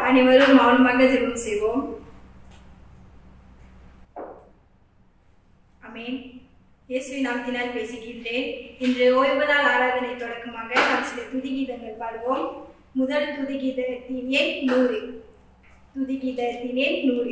அனைவரும் மௌனமாக ஜெபம் செய்வோம். ஆமென். இயேசுவின் நாமத்தினால் பேசுகின்றேன். இன்று ஓய்வு நாள் ஆராதனை தொடக்கமாக நாம் சில துதிகீதங்கள் பாடுவோம். முதல் துதிகீதத்தின் எண் 100. துதிகீதத்தின் எண் 100.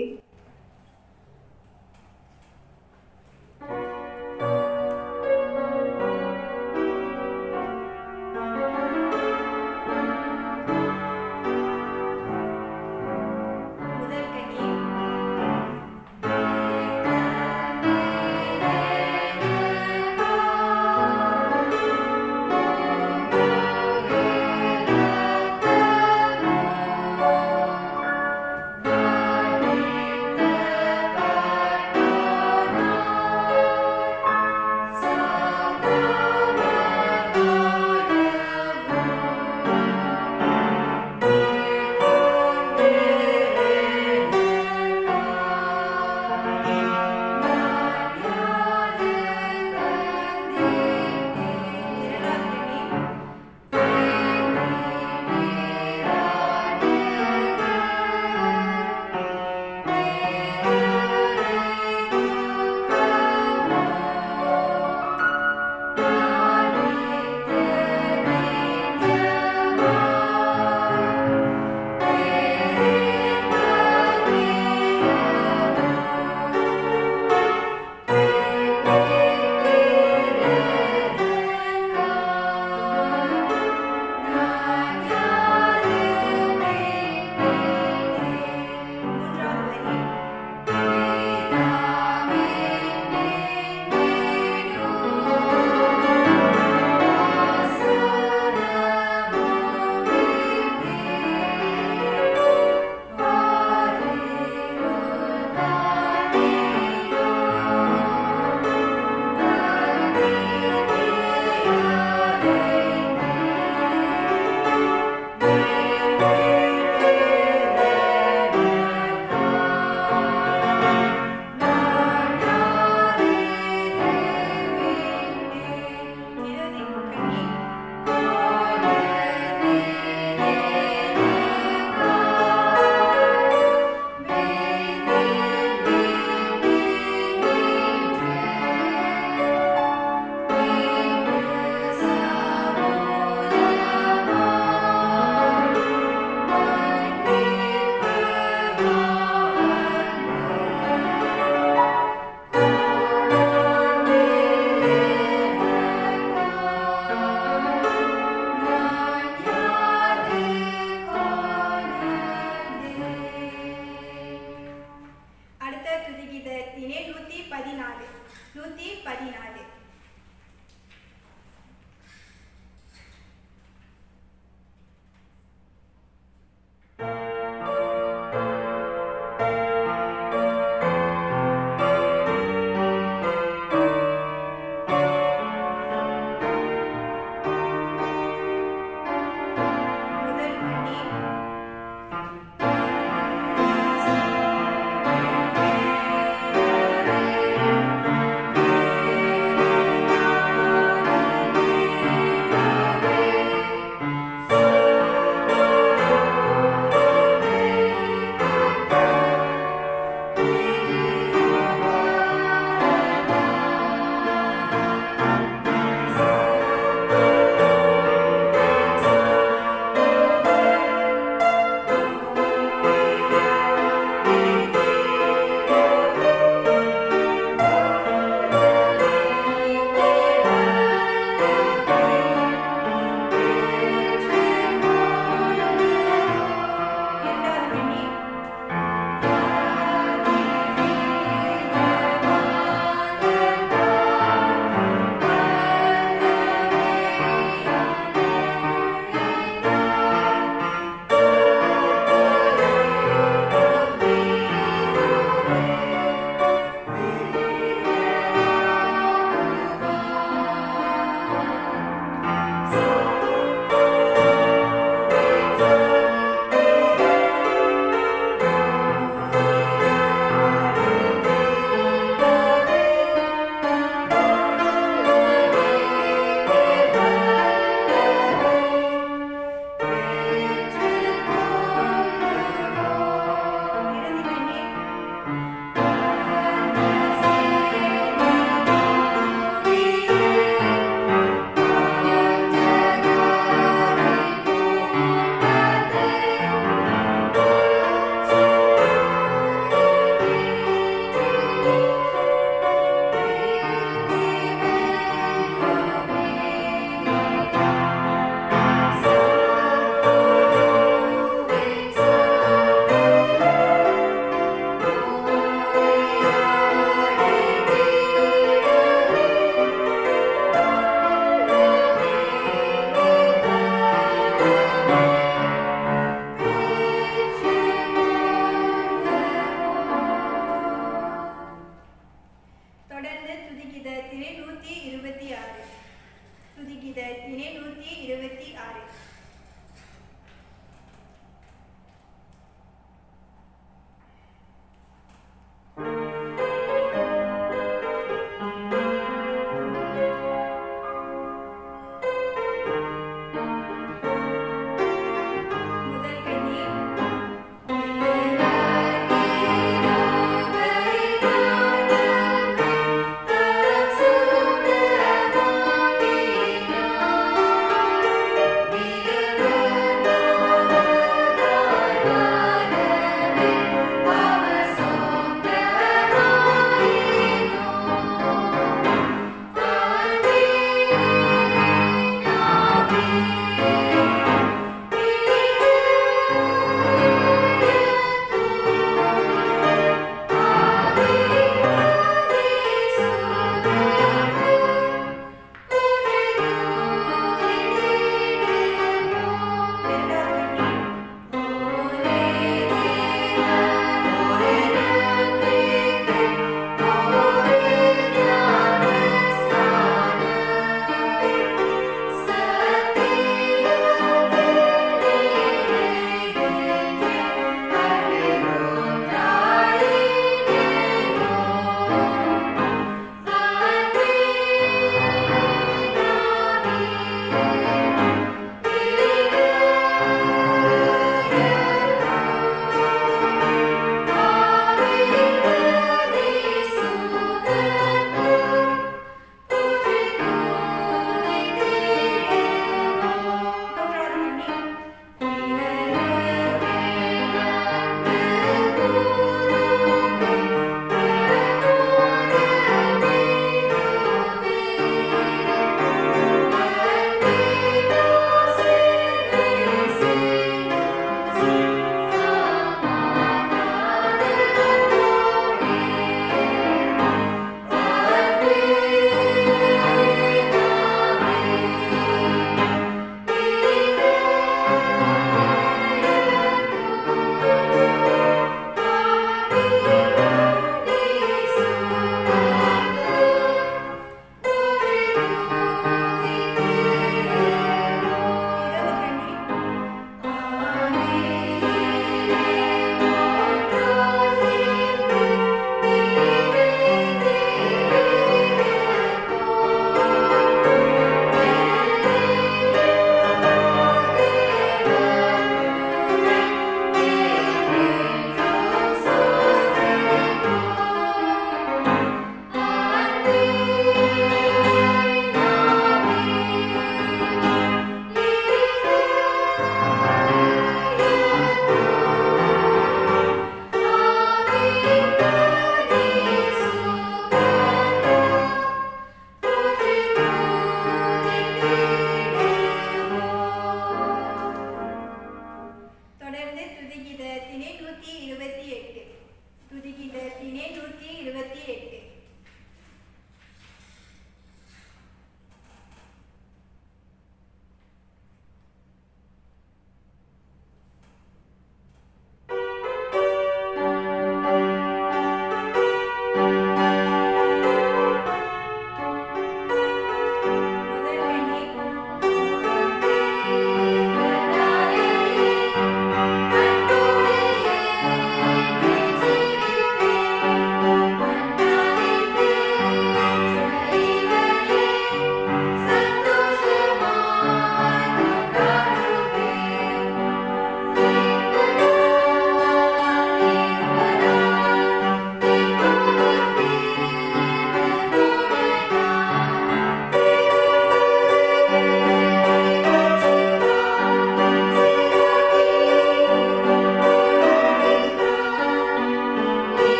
திணை 126.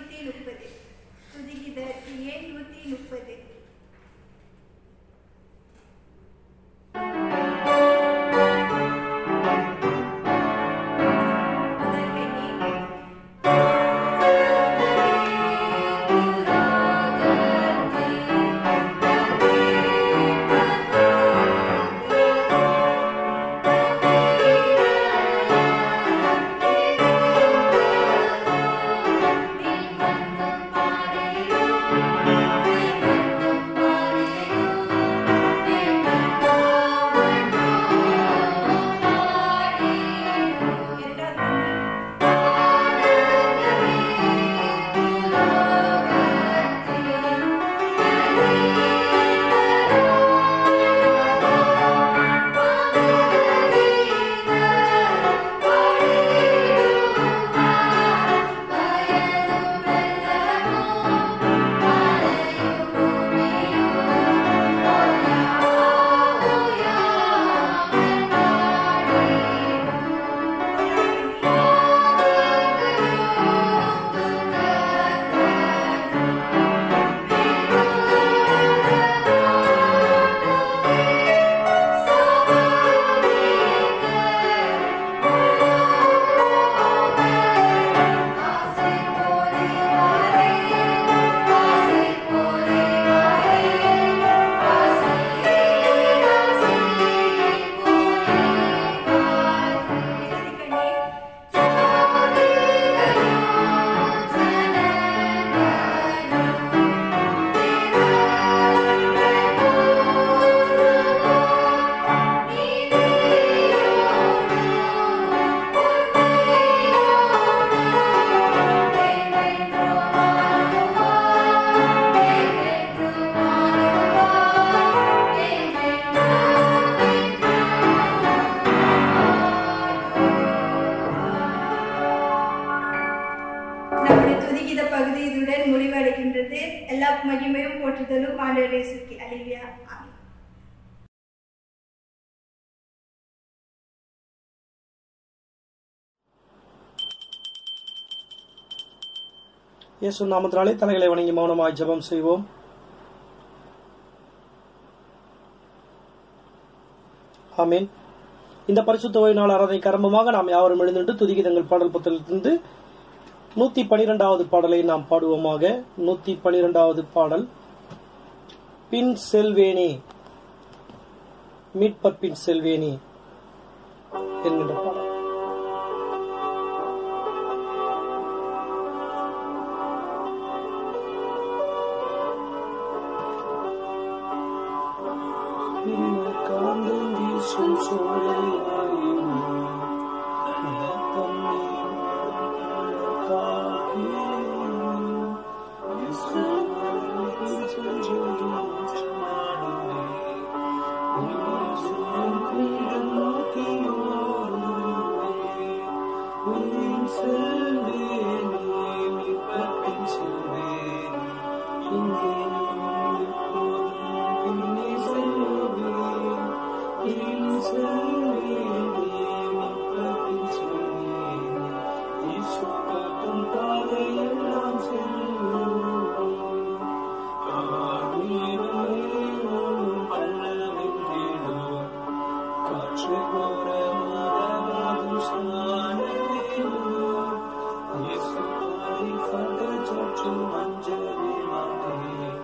130. துதிகீதத்தின் எண் 130. எல்லா மகிமையும் போற்றுதலும் ஆண்டவரே இயேசுவுக்கே. அல்லேலூயா. ஆமென். இயேசு நாமத்தினாலே தலைகளை வணங்கி மௌனமாய் ஜெபம் செய்வோம். ஆமென். இந்த பரிசுத்த ஓய்வு நாள் ஆராதனை கர்மமாக நாம் யாவரும் எழுந்திருந்து துதிகீதங்கள் பாடல் புத்தகத்திலிருந்து 112வது பாடலை நாம் பாடுவோமாக. 112வது பாடல் பின் செல்வேனே, மீட்பர் பின் செல்வேனே என்கின்ற பாடல். Yes,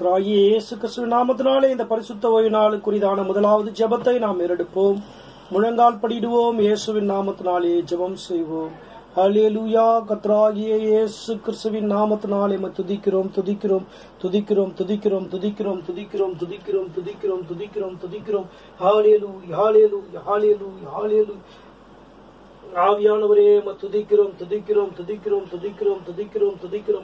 கர்த்தராகிய இயேசு கிறிஸ்துவின் நாமத்தினாலே இந்த பரிசுத்த ஓய்வு நாளுக்குரிதான முதலாவது ஜெபத்தை நாம் ஏறெடுப்போம். முழங்கால் படிடுவோம். இயேசுவின் நாமத்தினாலே ஜெபம் செய்வோம். ஹல்லேலூயா. கர்த்தராகிய இயேசு கிறிஸ்துவின் நாமத்தினாலே துதிக்கிறோம் துதிக்கிறோம் துதிக்கிறோம் துதிக்கிறோம் துதிக்கிறோம் துதிக்கிறோம் துதிக்கிறோம் துதிக்கிறோம் துதிக்கிறோம் துதிக்கிறோம். ஹல்லேலூயா ஹல்லேலூயா ஹல்லேலூயா ஹல்லேலூயா. ஆவியானவரே துதிக்கிறோம் துதிக்கிறோம் துதிக்கிறோம் துதிக்கிறோம் துதிக்கிறோம் துதிக்கிறோம்.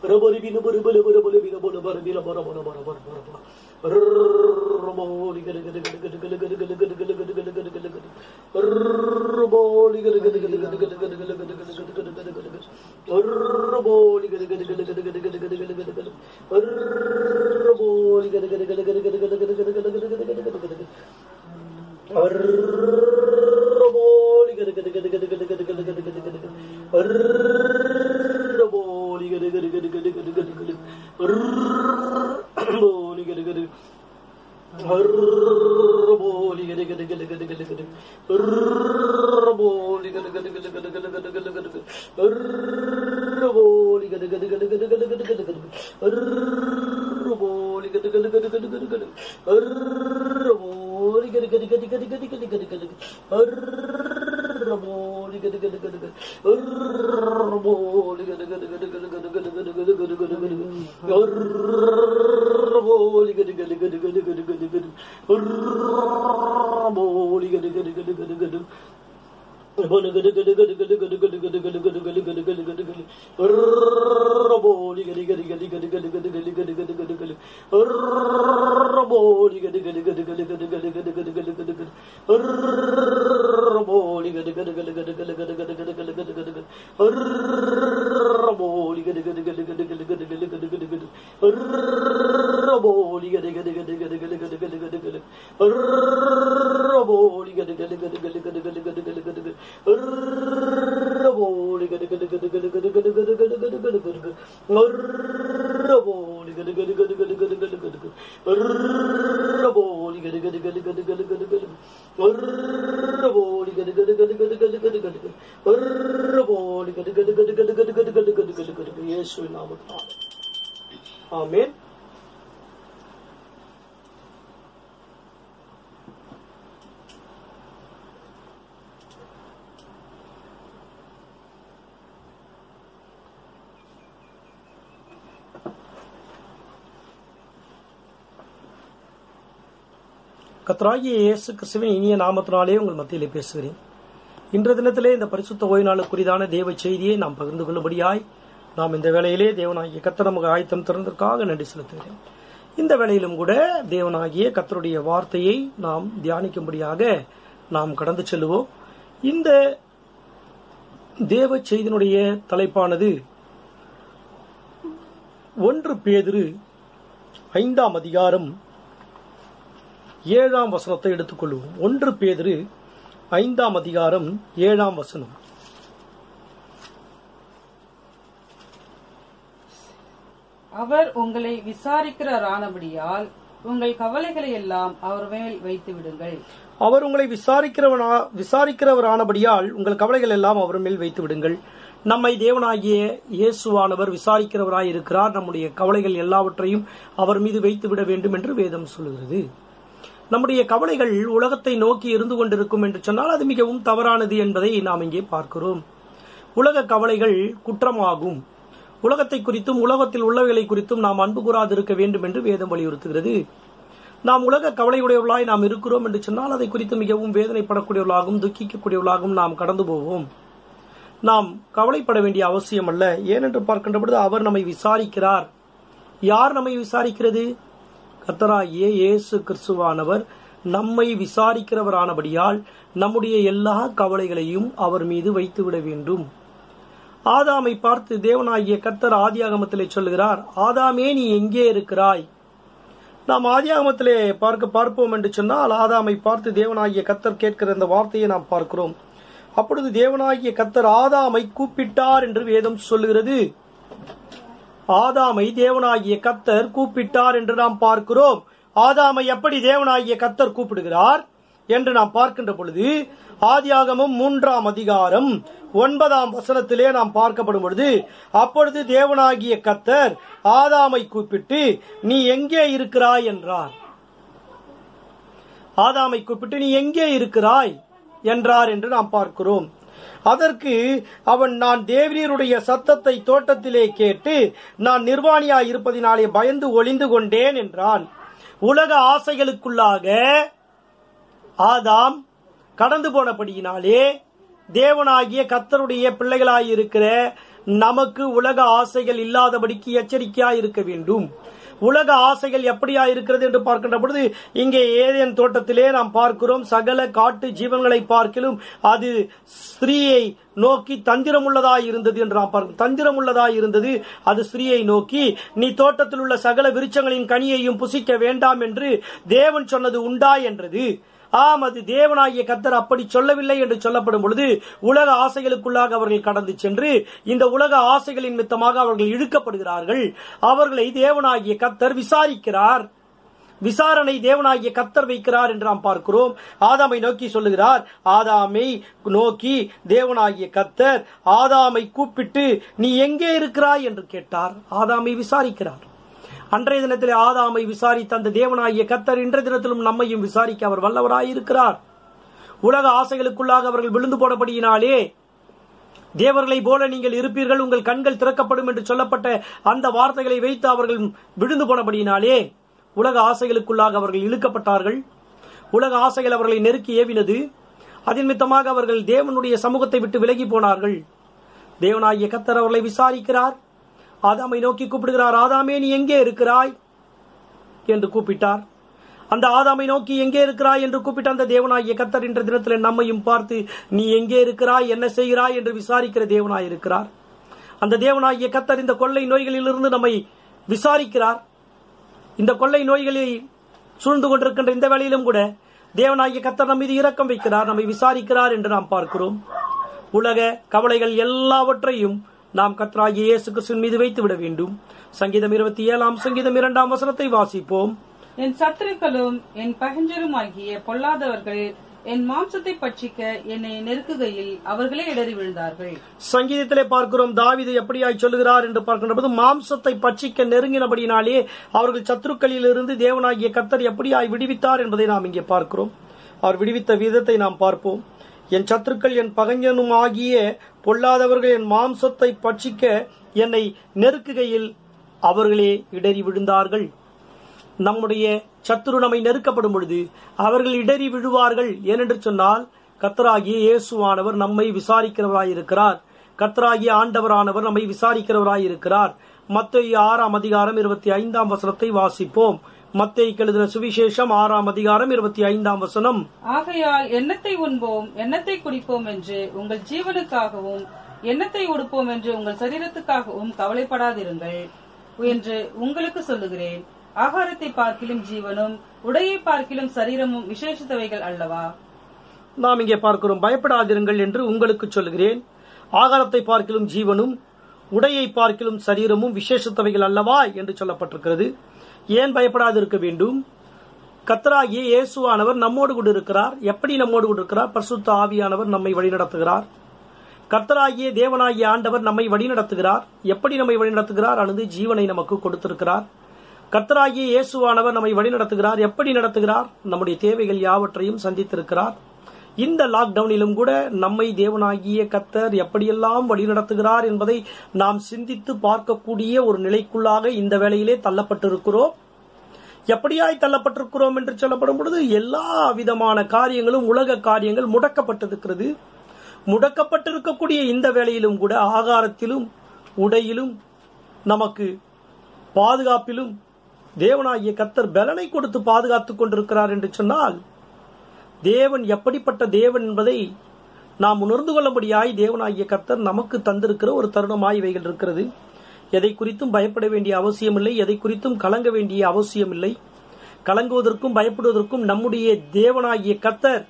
ஆமென். கர்த்தராகிய இயேசு கிறிஸ்துவின் இனிய நாமத்தினாலே உங்கள் மத்தியிலே பேசுகிறேன். இன்றைய தினத்திலே இந்த பரிசுத்த ஓய்வு நாளுக்குரிதான தேவ செய்தியை நாம் பகிர்ந்து கொள்ளும்படியாய் நாம் இந்த வேளையிலே தேவனாகிய கர்த்தர் நமக்கு ஆயத்தம் திறந்ததற்காக நன்றி செலுத்துகிறேன். இந்த வேளையிலும் கூட தேவனாகிய கர்த்தருடைய வார்த்தையை நாம் தியானிக்கும்படியாக நாம் கடந்து செல்வோம். இந்த தேவ செய்தியினுடைய தலைப்பானது 1 பேதுரு 5ஆம் அதிகாரம் 7ஆம் வசனத்தை எடுத்துக்கொள்வோம். 1 பேதுரு 5ஆம் அதிகாரம் 7ஆம் வசனம். அவர் உங்களை விசாரிக்கிறவரானபடியால் உங்கள் கவலைகளை எல்லாம் அவர் மேல் வைத்து விடுங்கள். அவர் உங்களை விசாரிக்கிறவரானபடியால் உங்கள் கவலைகள் எல்லாம் அவர் மேல் வைத்து விடுங்கள். நம்மை தேவனாகிய இயேசுவானவர் விசாரிக்கிறவராய் இருக்கிறார். நம்முடைய கவலைகள் எல்லாவற்றையும் அவர் மீது வைத்து விட வேண்டும் என்று வேதம் சொல்கிறது. நம்முடைய கவலைகள் உலகத்தை நோக்கி இருந்து கொண்டிருக்கும் என்று சொன்னால் அது மிகவும் தவறானது என்பதை நாம் இங்கே பார்க்கிறோம். உலக கவலைகள் குற்றமாகும். உலகத்தை குறித்தும் உலகத்தில் உள்ளவைகளை குறித்தும் நாம் அன்பு கூறாதிருக்க வேண்டும் என்று வேதம் வலியுறுத்துகிறது. நாம் உலக கவலையுடையவர்களாய் நாம் இருக்கிறோம் என்று சொன்னால் அதை குறித்து மிகவும் வேதனைப்படக்கூடியவர்களாகவும் துக்கிக்கக்கூடியவர்களாகவும் நாம் கடந்து போவோம். நாம் கவலைப்பட வேண்டிய அவசியம் அல்ல. ஏனென்று பார்க்கின்ற பொழுது அவர் நம்மை விசாரிக்கிறார். யார் நம்மை விசாரிக்கிறது? கர்த்தராகிய இயேசு கிறிஸ்துவானவர் நம்மை விசாரிக்கிறவரானபடியால் நம்முடைய எல்லா கவலைகளையும் அவர் மீது வைத்துவிட வேண்டும். ஆதாமை பார்த்து தேவனாகிய கர்த்தர் ஆதியாகமத்திலே சொல்லுகிறார், ஆதாமே நீ எங்கே இருக்கிறாய்? நாம் ஆதியாகமத்திலே பார்ப்போம் என்று சொன்னால் ஆதாமை பார்த்து தேவனாகிய கர்த்தர் கேட்கிற இந்த வார்த்தையை நாம் பார்க்கிறோம். அப்பொழுது தேவனாகிய கர்த்தர் ஆதாமை கூப்பிட்டார் என்று வேதம் சொல்லுகிறது. ஆதாமை தேவனாகிய கர்த்தர் கூப்பிட்டார் என்று நாம் பார்க்கிறோம். ஆதாமை எப்படி தேவனாகிய கர்த்தர் கூப்பிடுகிறார்? என்று நாம் பார்க்கின்ற பொழுது ஆதியாகமம் 3ஆம் அதிகாரம் 9ஆம் வசனத்திலே நாம் பார்க்கப்படும் பொழுது, அப்பொழுது தேவனாகிய கர்த்தர் ஆதாமை கூப்பிட்டு நீ எங்கே இருக்கிறாய் என்றார். ஆதாமை கூப்பிட்டு நீ எங்கே இருக்கிறாய் என்றார் என்று நாம் பார்க்கிறோம். அதற்கு அவன், நான் தேவரீருடைய சத்தத்தை தோட்டத்திலே கேட்டு நான் நிர்வாணியாய் இருப்பதினாலே பயந்து ஒளிந்து கொண்டேன் என்றான். உலக ஆசைகளுக்குள்ளாக ஆதாம் கடந்து போனபடியினாலே தேவனாகிய கர்த்தருடைய பிள்ளைகளாயிருக்கிற நமக்கு உலக ஆசைகள் இல்லாதபடிக்கு எச்சரிக்கையாய் இருக்க வேண்டும். உலக ஆசைகள் எப்படியா இருக்கிறது என்று பார்க்கின்ற பொழுது, இங்கே ஏதேன் தோட்டத்திலே நாம் பார்க்கிறோம், சகல காட்டு ஜீவன்களை பார்க்கிலும் அது ஸ்திரீயை நோக்கி தந்திரமுள்ளதாய் இருந்தது என்று நாம் பார்க்கிறோம். தந்திரமுள்ளதாய் இருந்தது அது ஸ்திரீயை நோக்கி, நீ தோட்டத்தில் உள்ள சகல விருட்சங்களின் கனியையும் புசிக்க வேண்டாம் என்று தேவன் சொன்னது உண்டா என்றது. ஆம், அது தேவனாகிய கர்த்தர் அப்படி சொல்லவில்லை என்று சொல்லப்படும் பொழுது உலக ஆசைகளுக்குள்ளாக அவர்கள் கடந்து சென்று இந்த உலக ஆசைகளின் நிமித்தமாக அவர்கள் இழுக்கப்படுகிறார்கள். அவர்களை தேவனாகிய கர்த்தர் விசாரிக்கிறார். விசாரணை தேவனாகிய கர்த்தர் வைக்கிறார் என்று நாம் பார்க்கிறோம். ஆதாமை நோக்கி சொல்லுகிறார். ஆதாமை நோக்கி தேவனாகிய கர்த்தர் ஆதாமை கூப்பிட்டு நீ எங்கே இருக்கிறாய் என்று கேட்டார். ஆதாமை விசாரிக்கிறார். அன்றைய தினத்திலே ஆதாமை விசாரித்த அந்த தேவனாகிய கர்த்தர் இன்றைய தினத்திலும் நம்மையும் விசாரிக்க அவர் வல்லவராயிருக்கிறார். உலக ஆசைகளுக்குள்ளாக அவர்கள் விழுந்து போனபடியினாலே தேவர்களை போல நீங்கள் இருப்பீர்கள், உங்கள் கண்கள் திறக்கப்படும் என்று சொல்லப்பட்ட அந்த வார்த்தைகளை வைத்து அவர்கள் விழுந்து போனபடியினாலே உலக ஆசைகளுக்குள்ளாக அவர்கள் இழுக்கப்பட்டார்கள். உலக ஆசைகள் அவர்களை நெருக்கி ஏவினது. அதன் நிமித்தமாக அவர்கள் தேவனுடைய சமூகத்தை விட்டு விலகி போனார்கள். தேவனாகிய கர்த்தர் அவர்களை விசாரிக்கிறார். ஆதாமை நோக்கி கூப்பிடுகிறார். ஆதாமே நீ எங்கே இருக்கிறாய் என்று கூப்பிட்டார். அந்த ஆதாமை நோக்கி எங்கே இருக்கிறாய் என்று கூப்பிட்ட அந்த தேவனாகிய கர்த்தர் என்ற தினத்தில் நம்மையும் பார்த்து நீ எங்கே இருக்கிறாய், என்ன செய்கிறாய் என்று விசாரிக்கிற தேவனாய் இருக்கிறார். அந்த தேவனாகிய கர்த்தர் இந்த கொள்ளை நோய்களிலிருந்து நம்மை விசாரிக்கிறார். இந்த கொள்ளை நோய்களில் சூழ்ந்து கொண்டிருக்கின்ற இந்த வேளையிலும் கூட தேவனாகிய கர்த்தர் நம் மீது இரக்கம் வைக்கிறார், நம்மை விசாரிக்கிறார் என்று நாம் பார்க்கிறோம். உலக கவலைகள் எல்லாவற்றையும் நாம் கர்த்தராகிய இயேசு கிறிஸ்துவின் மீது வைத்து விட வேண்டும். சங்கீதம் 27 சங்கீதம் 2 வசனத்தை வாசிப்போம். என் சத்துருக்களும் என் பகைஞருமாகிய பொல்லாதவர்கள் என் மாம்சத்தை பட்சிக்க என்னை நெருக்குகையில் அவர்களே இடறி விழுந்தார்கள். சங்கீதத்திலே பார்க்கிறோம் தாவீது எப்படியாய் சொல்லுகிறார் என்று பார்க்கின்ற போது, மாம்சத்தை பட்சிக்க நெருங்கினபடினாலே அவர்கள் சத்துருக்களில் இருந்து தேவனாகிய கர்த்தர் எப்படியாய் விடுவித்தார் என்பதை நாம் இங்கே பார்க்கிறோம். அவர் விடுவித்த விதத்தை நாம் பார்ப்போம். என் சத்துருக்கள் என் பகைஞனும் ஆகிய பொல்லாதவர்கள் என் மாம்சத்தை பட்சிக்க என்னை நெருக்குகையில் அவர்களே இடறி விழுந்தார்கள். நம்முடைய சத்துரு நம்மை நெருக்கப்படும் பொழுது அவர்கள் இடறி விழுவார்கள். ஏனென்று சொன்னால் கர்த்தராகிய இயேசுவானவர் நம்மை விசாரிக்கிறவராயிருக்கிறார். கர்த்தராகிய ஆண்டவரானவர் நம்மை விசாரிக்கிறவராயிருக்கிறார். மத்தேயு 6 அதிகாரம் 25 வசனத்தை வாசிப்போம். மத்தேயுக்கு எழுதின சுவிசேஷம் 6 அதிகாரம் 25 வசனம். ஆகையால் எண்ணத்தை உண்போம் எண்ணத்தை குடிப்போம் என்று உங்கள் ஜீவனுக்காகவும் எண்ணத்தை உடுப்போம் என்று உங்கள் சரீரத்துக்காகவும் கவலைப்படாதிருங்கள் என்று உங்களுக்கு சொல்லுகிறேன். ஆகாரத்தை பார்க்கிலும் ஜீவனும் உடையை பார்க்கிலும் சரீரமும் விசேஷித்தவைகள் அல்லவா? நாம் இங்கே பார்க்கிறோம், பயப்படாதிருங்கள் என்று உங்களுக்கு சொல்லுகிறேன். ஆகாரத்தை பார்க்கிலும் ஜீவனும் உடையை பார்க்கிலும் சரீரமும் விசேஷித்தவைகள் அல்லவா என்று சொல்லப்பட்டிருக்கிறது. ஏன் பயப்படாதிருக்க வேண்டும்? கர்த்தராகிய இயேசுவானவர் நம்மோடு கூட இருக்கிறார். எப்படி நம்மோடு கூட இருக்கிறார்? பரிசுத்த ஆவியானவர் நம்மை வழிநடத்துகிறார். கர்த்தராகிய தேவனாகிய ஆண்டவர் நம்மை வழிநடத்துகிறார். எப்படி நம்மை வழிநடத்துகிறார்? அனது ஜீவனை நமக்கு கொடுத்திருக்கிறார். கர்த்தராகிய இயேசுவானவர் நம்மை வழிநடத்துகிறார். எப்படி நடத்துகிறார்? நம்முடைய தேவைகள் யாவற்றையும் சந்தித்திருக்கிறார். இந்த லாக்டவுனிலும் கூட நம்மை தேவனாகிய கர்த்தர் எப்படியெல்லாம் வழிநடத்துகிறார் என்பதை நாம் சிந்தித்து பார்க்கக்கூடிய ஒரு நிலைக்குள்ளாக இந்த வேளையிலே தள்ளப்பட்டிருக்கிறோம். எப்படியாய் தள்ளப்பட்டிருக்கிறோம் என்று சொல்லப்படும் பொழுது எல்லா விதமான காரியங்களும் உலக காரியங்கள் முடக்கப்பட்டிருக்கிறது. முடக்கப்பட்டிருக்கக்கூடிய இந்த வேளையிலும் கூட ஆகாரத்திலும் உடையிலும் நமக்கு பாதுகாப்பிலும் தேவனாகிய கர்த்தர் பலனை கொடுத்து பாதுகாத்துக் கொண்டிருக்கிறார் என்று சொன்னால் தேவன் எப்படிப்பட்ட தேவன் என்பதை நாம் உணர்ந்து கொள்ளும்படியாய் தேவனாகிய கர்த்தர் நமக்கு தந்திருக்கிற ஒரு தருணமாய் இவைகள் இருக்கிறது. எதை குறித்தும் பயப்பட வேண்டிய அவசியம் இல்லை. எதை குறித்தும் கலங்க வேண்டிய அவசியம் இல்லை. கலங்குவதற்கும் பயப்படுவதற்கும் நம்முடைய தேவனாகிய கர்த்தர்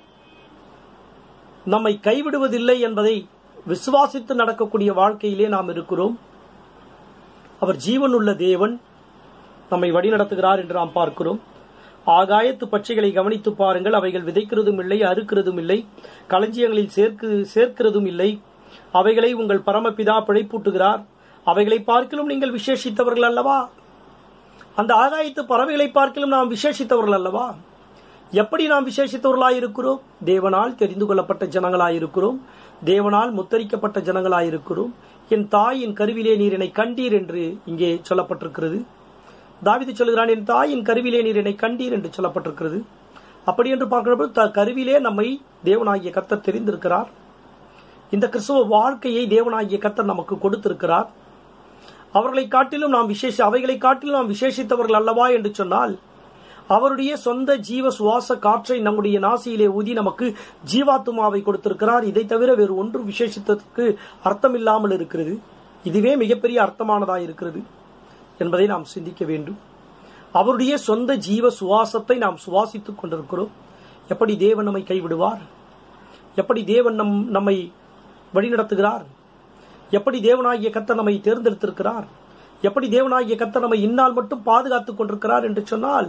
நம்மை கைவிடுவதில்லை என்பதை விசுவாசித்து நடக்கக்கூடிய வாழ்க்கையிலே நாம் இருக்கிறோம். அவர் ஜீவனுள்ள தேவன் நம்மை வழிநடத்துகிறார் என்று நாம் பார்க்கிறோம். ஆகாயத்து பட்சிகளை கவனித்து பாருங்கள், அவைகள் விதைக்கிறதும் இல்லை, அறுக்கிறதும் இல்லை, களஞ்சியங்களில் சேர்க்கிறதும் இல்லை. அவைகளை உங்கள் பரமபிதா பிழைப்பூட்டுகிறார். அவைகளை பார்க்கிலும் நீங்கள் விசேஷித்தவர்கள் அல்லவா? அந்த ஆகாயத்து பறவைகளை பார்க்கிலும் நாம் விசேஷித்தவர்கள் அல்லவா? எப்படி நாம் விசேஷித்தவர்களாயிருக்கிறோம்? தேவனால் தெரிந்து கொள்ளப்பட்ட ஜனங்களாயிருக்கிறோம். தேவனால் முத்தரிக்கப்பட்ட ஜனங்களாயிருக்கிறோம். என் தாயின் கருவிலே நீர் என்னை கண்டீர் என்று இங்கே சொல்லப்பட்டிருக்கிறது. தாவீது சொல்கிறான், என் தாயின் கருவிலே நீர் என்னை கண்டீர் என்று சொல்லப்பட்டிருக்கிறது. அப்படி என்று பார்க்கிறபோது கருவிலே நம்மை தேவனாகிய கர்த்தர் தெரிந்திருக்கிறார். இந்த கிறிஸ்துவ வாழ்க்கையை தேவனாகிய கர்த்தர் நமக்கு கொடுத்திருக்கிறார். அவைகளை காட்டிலும் நாம் விசேஷித்தவர்கள் அல்லவா என்று சொன்னால், அவருடைய சொந்த ஜீவ சுவாச காற்றை நம்முடைய நாசியிலே ஊதி நமக்கு ஜீவாத்துமாவை கொடுத்திருக்கிறார். இதை தவிர வேறு ஒன்றும் விசேஷித்ததற்கு அர்த்தம் இல்லாமல் இருக்கிறது. இதுவே மிகப்பெரிய அர்த்தமானதாக இருக்கிறது என்பதை நாம் சிந்திக்க வேண்டும். அவருடைய சொந்த ஜீவ சுவாசத்தை நாம் சுவாசித்துக் கொண்டிருக்கிறோம். எப்படி தேவன் நம்மை கைவிடுவார்? எப்படி தேவன் நம்மை வழிநடத்துகிறார்? எப்படி தேவனாகிய கர்த்தர் நம்மை தேர்ந்தெடுத்திருக்கிறார்? எப்படி தேவனாகிய கர்த்தர் நம்மை இந்நாள் மட்டும் பாதுகாத்துக் கொண்டிருக்கிறார் என்று சொன்னால்,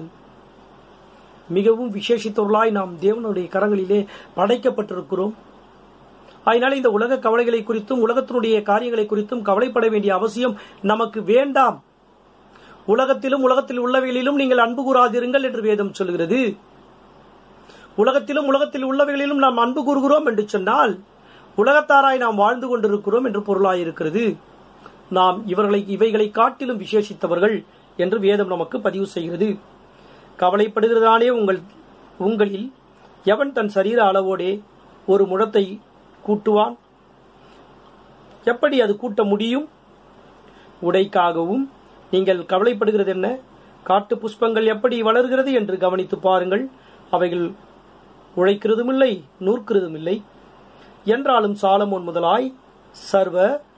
மிகவும் விசேஷித்தவர்களாய் நாம் தேவனுடைய கரங்களிலே படைக்கப்பட்டிருக்கிறோம். அதனால இந்த உலக கவலைகளை குறித்தும் உலகத்தினுடைய காரியங்களை குறித்தும் கவலைப்பட வேண்டிய அவசியம் நமக்கு வேண்டாம். உலகத்திலும் உலகத்தில் உள்ளவைகளிலும் நீங்கள் அன்பு கூறாதிருங்கள் என்று வேதம் சொல்கிறது. உலகத்திலும் உலகத்தில் உள்ளவைகளிலும் நாம் அன்பு கூறுகிறோம் என்று சொன்னால், உலகத்தாராய் நாம் வாழ்ந்து கொண்டிருக்கிறோம் என்று பொருளாயிருக்கிறது. நாம் இவைகளை காட்டிலும் விசேஷித்தவர்கள் என்று வேதம் நமக்கு பதிவு செய்கிறது. கவலைப்படுகிறதானே உங்களில் எவன் தன் சரீர அளவோடே ஒரு முழத்தை கூட்டுவான்? எப்படி அது கூட்ட முடியும்? உடைக்காகவும் நீங்கள் கவலைப்படுகிறது என்ன? காட்டு புஷ்பங்கள் எப்படி வளர்கிறது என்று கவனித்து பாருங்கள். அவைகள் உழைக்கிறதும் இல்லை, நூற்கிறதும் இல்லை. என்றாலும் சாலமோன் முதலாய் சர்வ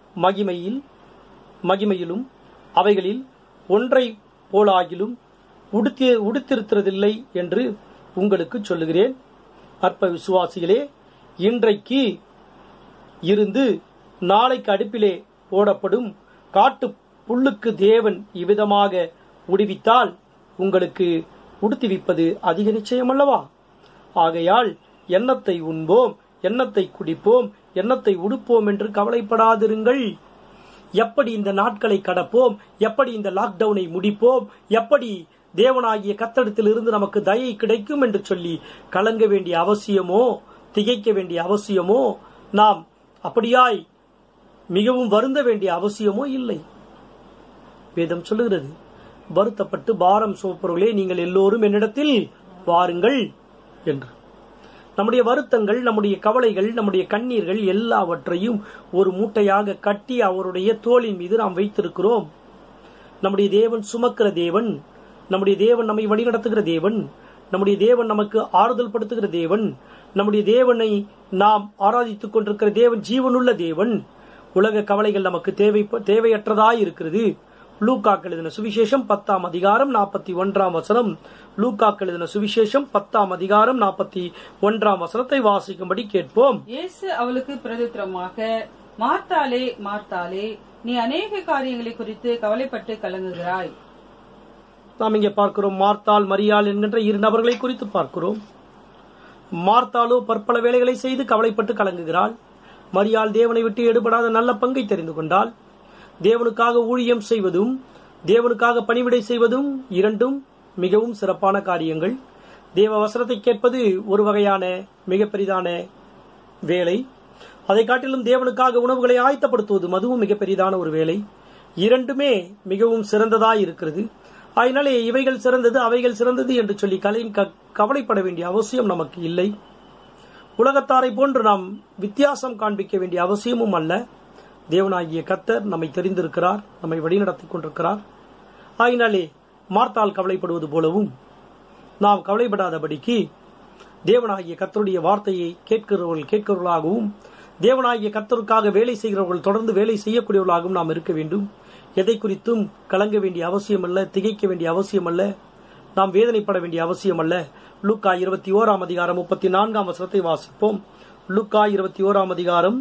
மகிமையிலும் அவைகளில் ஒன்றை போலாகிலும் உடுத்திருக்கிறதில்லை என்று உங்களுக்கு சொல்லுகிறேன். அற்ப விசுவாசிகளே, இன்றைக்கு இருந்து நாளைக்கு அடுப்பிலே போடப்படும் காட்டு புல்லுக்கு தேவன் இவ்விதமாக உடுவித்தால் உங்களுக்கு உடுத்திவிப்பது அதிக நிச்சயம் அல்லவா? ஆகையால் எண்ணத்தை உண்போம், எண்ணத்தை குடிப்போம், எண்ணத்தை உடுப்போம் என்று கவலைப்படாதிருங்கள். எப்படி இந்த நாட்களை கடப்போம், எப்படி இந்த லாக்டவுனை முடிப்போம், எப்படி தேவனாகிய கர்த்தரிடத்தில் இருந்து நமக்கு தயை கிடைக்கும் என்று சொல்லி கலங்க வேண்டிய அவசியமோ, திகைக்க வேண்டிய அவசியமோ, நாம் அப்படியாய் மிகவும் வருந்த வேண்டிய அவசியமோ இல்லை. வேதம் சொல்லுகிறது, வருத்தப்பட்டு பாரம் சுமப்பவர்களே நீங்கள் எல்லோரும் என்னிடத்தில் வாருங்கள் என்று. நம்முடைய வருத்தங்கள், நம்முடைய கவலைகள், நம்முடைய கண்ணீர்கள் எல்லாவற்றையும் ஒரு மூட்டையாக கட்டி அவருடைய தோளின் மீது நாம் வைத்திருக்கிறோம். நம்முடைய தேவன் சுமக்கிற தேவன், நம்முடைய தேவன் நம்மை வழிநடத்துகிற தேவன், நம்முடைய தேவன் நமக்கு ஆறுதல் படுத்துகிற தேவன், நம்முடைய தேவனை நாம் ஆராதித்துக் கொண்டிருக்கிற தேவன் ஜீவனுள்ள தேவன். உலக கவலைகள் நமக்கு தேவையற்றதாய் இருக்கிறது. லூக்காக்கு எழுதின சுவிசேஷம் 10ஆம் அதிகாரம் 41ஆம் வசனம். லூக்காக்கு எழுதின சுவிசேஷம் 10ஆம் அதிகாரம் 41ஆம் வசனத்தை வாசிக்கும்படி கேட்போம். இயேசு அவளுக்கு பிரதித்திரமாக, மார்த்தாளே மார்த்தாளே, நீ அநேக காரியங்களை குறித்து கவலைப்பட்டு கலங்குகிறாய். நாம் இங்கே பார்க்கிறோம், மார்த்தாள் மரியாள் என்கின்ற இரு நபர்களை குறித்து பார்க்கிறோம். மார்த்தாளோ பற்பல வேலைகளை செய்து கவலைப்பட்டு கலங்குகிறாள். மரியாள் தேவனை விட்டு எடுபடாத நல்ல பங்கை தெரிந்து கொண்டாள். தேவனுக்காக ஊழியம் செய்வதும் தேவனுக்காக பணிவிடை செய்வதும் இரண்டும் மிகவும் சிறப்பான காரியங்கள். தேவ வசனத்தை கேட்பது ஒரு வகையான மிக பெரிதான வேலை. அதை காட்டிலும் தேவனுக்காக உணவுகளை ஆயத்தப்படுத்துவதும் அதுவும் மிக பெரிதான ஒரு வேலை. இரண்டுமே மிகவும் சிறந்ததாய் இருக்கிறது. அதனாலே இவைகள் சிறந்தது அவைகள் சிறந்தது என்று சொல்லி கவலைப்பட வேண்டிய அவசியம் நமக்கு இல்லை. உலகத்தாரை போன்று நாம் வித்தியாசம் காண்பிக்க வேண்டிய அவசியமும் அல்ல. தேவனாகிய கர்த்தர் நம்மை தெரிந்திருக்கிறார், நம்மை வழிநடத்திக் கொண்டிருக்கிறார். ஆயினாலே மார்த்தாள் கவலைப்படுவது போலவும் நாம் கவலைப்படாதபடிக்கு தேவனாகிய கர்த்தருடைய வார்த்தையை கேட்கிறவர்களாகவும் தேவனாகிய கர்த்தருக்காக வேலை செய்கிறவர்கள் தொடர்ந்து வேலை செய்யக்கூடியவர்களாகவும் நாம் இருக்க வேண்டும். எதை குறித்தும் கலங்க வேண்டிய அவசியம் அல்ல, திகைக்க வேண்டிய அவசியம் அல்ல, நாம் வேதனைப்பட வேண்டிய அவசியம் அல்ல. லூக்கா 21ஆம் அதிகாரம் 34ஆம் வசனத்தை வாசிப்போம். லூக்கா 21ஆம் அதிகாரம்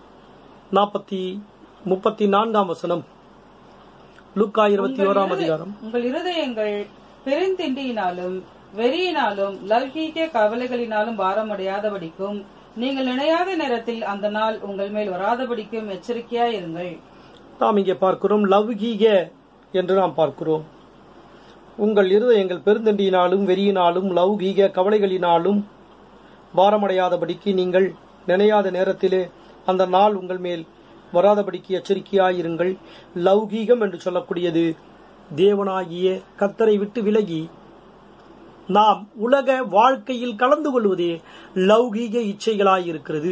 34ஆம் வசனம். லூக்கா 21ஆம் அதிகாரம். உங்கள் இருதயங்கள் பெருந்திண்டியினாலும் வெறியினாலும் லௌகீக கவலைகளினாலும் பாரமடையாதபடிக்கும் நீங்கள் நினையாத நேரத்தில் அந்த நாள் உங்கள் மேல் வராதபடிக்கும் எச்சரிக்கையாயிருங்கள். நாம் இங்கே பார்க்கிறோம் லௌகீக என்று நாம் பார்க்கிறோம். உங்கள் இருதயங்கள் பெருந்தண்டியினாலும் வெறியினாலும் லௌகீக கவலைகளினாலும் பாரமடையாதபடிக்கு நீங்கள் நினையாத நேரத்திலே அந்த நாள் உங்கள் மேல் வராதபடிக்கு எச்சரிக்கையாயிருங்கள். லௌகீகம் என்று சொல்லக்கூடியது தேவனாகிய கர்த்தரை விட்டு விலகி நாம் உலக வாழ்க்கையில் கலந்து கொள்வதே லௌகீக இச்சைகளாயிருக்கிறது.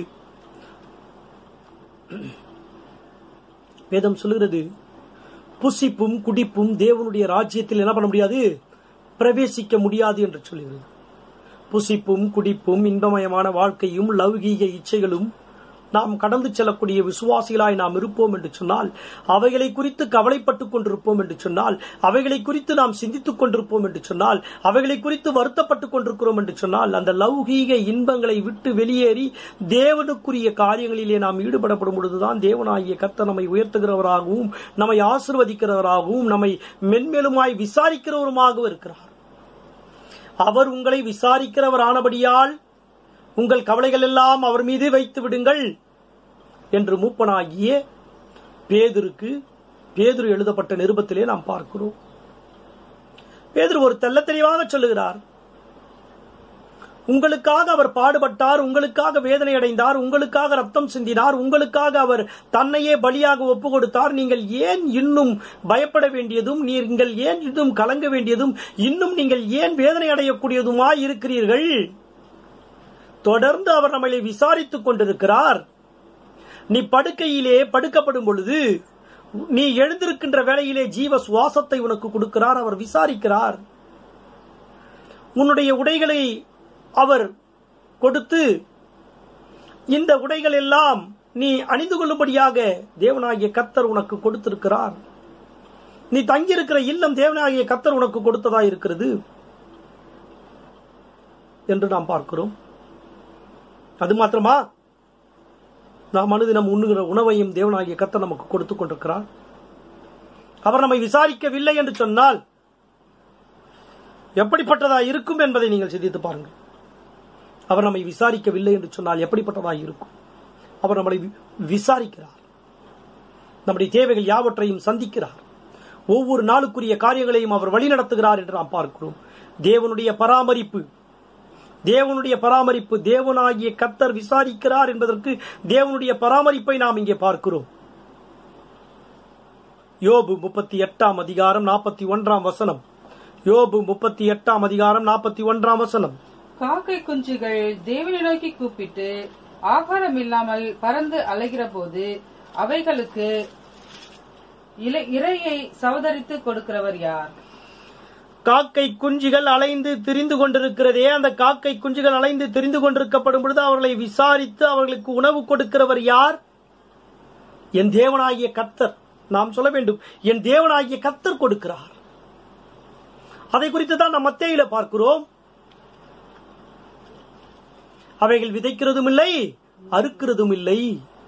வேதம் சொல்லுகிறது, புசிப்பும் குடிப்பும் தேவனுடைய ராஜ்யத்தில் என்ன பண்ண முடியாது, பிரவேசிக்க முடியாது என்று சொல்லுகிறது. புசிப்பும் குடிப்பும் இன்பமயமான வாழ்க்கையும் லௌகீக இச்சைகளும் நாம் கடந்து செல்லக்கூடிய விசுவாசிகளாய் நாம் இருப்போம் என்று சொன்னால், அவைகளை குறித்து கவலைப்பட்டுக் கொண்டிருப்போம் என்று சொன்னால், அவைகளை குறித்து நாம் சிந்தித்துக் கொண்டிருப்போம் என்று சொன்னால், அவைகளை குறித்து வருத்தப்பட்டுக் கொண்டிருக்கிறோம் என்று சொன்னால், அந்த லௌகீக இன்பங்களை விட்டு வெளியேறி தேவனுக்குரிய காரியங்களிலே நாம் ஈடுபடப்படும் பொழுதுதான் தேவனாகிய கர்த்தர் நம்மை உயர்த்துகிறவராகவும் நம்மை ஆசீர்வதிக்கிறவராகவும் நம்மை மென்மேலுமாய் விசாரிக்கிறவருமாகவும் இருக்கிறார். அவர் உங்களை விசாரிக்கிறவர் ஆனபடியால் உங்கள் கவலைகள் எல்லாம் அவர் மீது வைத்து விடுங்கள் என்று மூப்பனாகிய பேதுரு எழுதப்பட்ட நிருபத்திலே நாம் பார்க்கிறோம். பேதுரு ஒரு தெள்ள தெளிவாக சொல்லுகிறார், உங்களுக்காக அவர் பாடுபட்டார், உங்களுக்காக வேதனை அடைந்தார், உங்களுக்காக ரத்தம் சிந்தினார், உங்களுக்காக அவர் தன்னையே பலியாக ஒப்பு கொடுத்தார். நீங்கள் ஏன் இன்னும் பயப்பட வேண்டியதும், நீங்கள் ஏன் இன்னும் கலங்க வேண்டியதும், இன்னும் நீங்கள் ஏன் வேதனை அடையக்கூடியதுமாய் இருக்கிறீர்கள்? தொடர்ந்து அவர் நம்மை விசாரித்துக் கொண்டிருக்கிறார். நீ படுக்கையிலே படுக்கப்படும் பொழுது, நீ எழுந்திருக்கின்ற வேளையிலே ஜீவ சுவாசத்தை உனக்கு கொடுக்கிறார். அவர் விசாரிக்கிறார். உன்னுடைய உடைகளை அவர் கொடுத்து, இந்த உடைகள் எல்லாம் நீ அணிந்து கொள்ளும்படியாக தேவனாகிய கர்த்தர் உனக்கு கொடுத்திருக்கிறார். நீ தங்கியிருக்கிற இல்லம் தேவனாகிய கர்த்தர் உனக்கு கொடுத்ததா இருக்கிறது என்று நாம் பார்க்கிறோம். அது மாத்திரமா, நாம் அனுதினம் உண்ணுகிற உணவையும் தேவனாகிய கர்த்தர் நமக்கு கொடுத்துக் கொண்டிருக்கிறார். அவர் நம்மை விசாரிக்கவில்லை என்று சொன்னால் எப்படிப்பட்டதா இருக்கும் என்பதை நீங்கள் சிந்தித்து பாருங்கள். அவர் நம்மை விசாரிக்கவில்லை என்று சொன்னால் எப்படிப்பட்டதா இருக்கும்? அவர் நம்மை விசாரிக்கிறார். நம்முடைய தேவைகள் யாவற்றையும் சந்திக்கிறார். ஒவ்வொரு நாளுக்குரிய காரியங்களையும் அவர் வழிநடத்துகிறார் என்று நாம் பார்க்கிறோம். தேவனுடைய பராமரிப்பு, தேவனாகிய கர்த்தர் விசாரிக்கிறார் என்பதற்கு தேவனுடைய பராமரிப்பை நாம் இங்கே பார்க்கிறோம். யோபு 38 அதிகாரம் 41 வசனம். யோபு 38 அதிகாரம் 41 வசனம். காக்கை குஞ்சுகள் தேவனை நோக்கி கூப்பிட்டு ஆகாரம் இல்லாமல் பறந்து அலைகிற போது அவைகளுக்கு இரையை சவதரித்து கொடுக்கிறவர் யார்? காக்கை குஞ்சுகள் அலைந்து திரிந்து கொண்டிருக்கிறதே, அந்த காக்கை குஞ்சுகள் அலைந்து திரிந்து கொண்டிருக்கப்படும் பொழுது அவர்களை விசாரித்து அவர்களுக்கு உணவு கொடுக்கிறவர் யார்? என் தேவனாகிய கர்த்தர். நாம் சொல்ல வேண்டும், என் தேவனாகிய கர்த்தர் கொடுக்கிறார். அதை குறித்து தான் நாம் மத்தேயுல பார்க்கிறோம். அவைகள் விதைக்கிறதும் இல்லை, அறுக்கிறதும் இல்லை.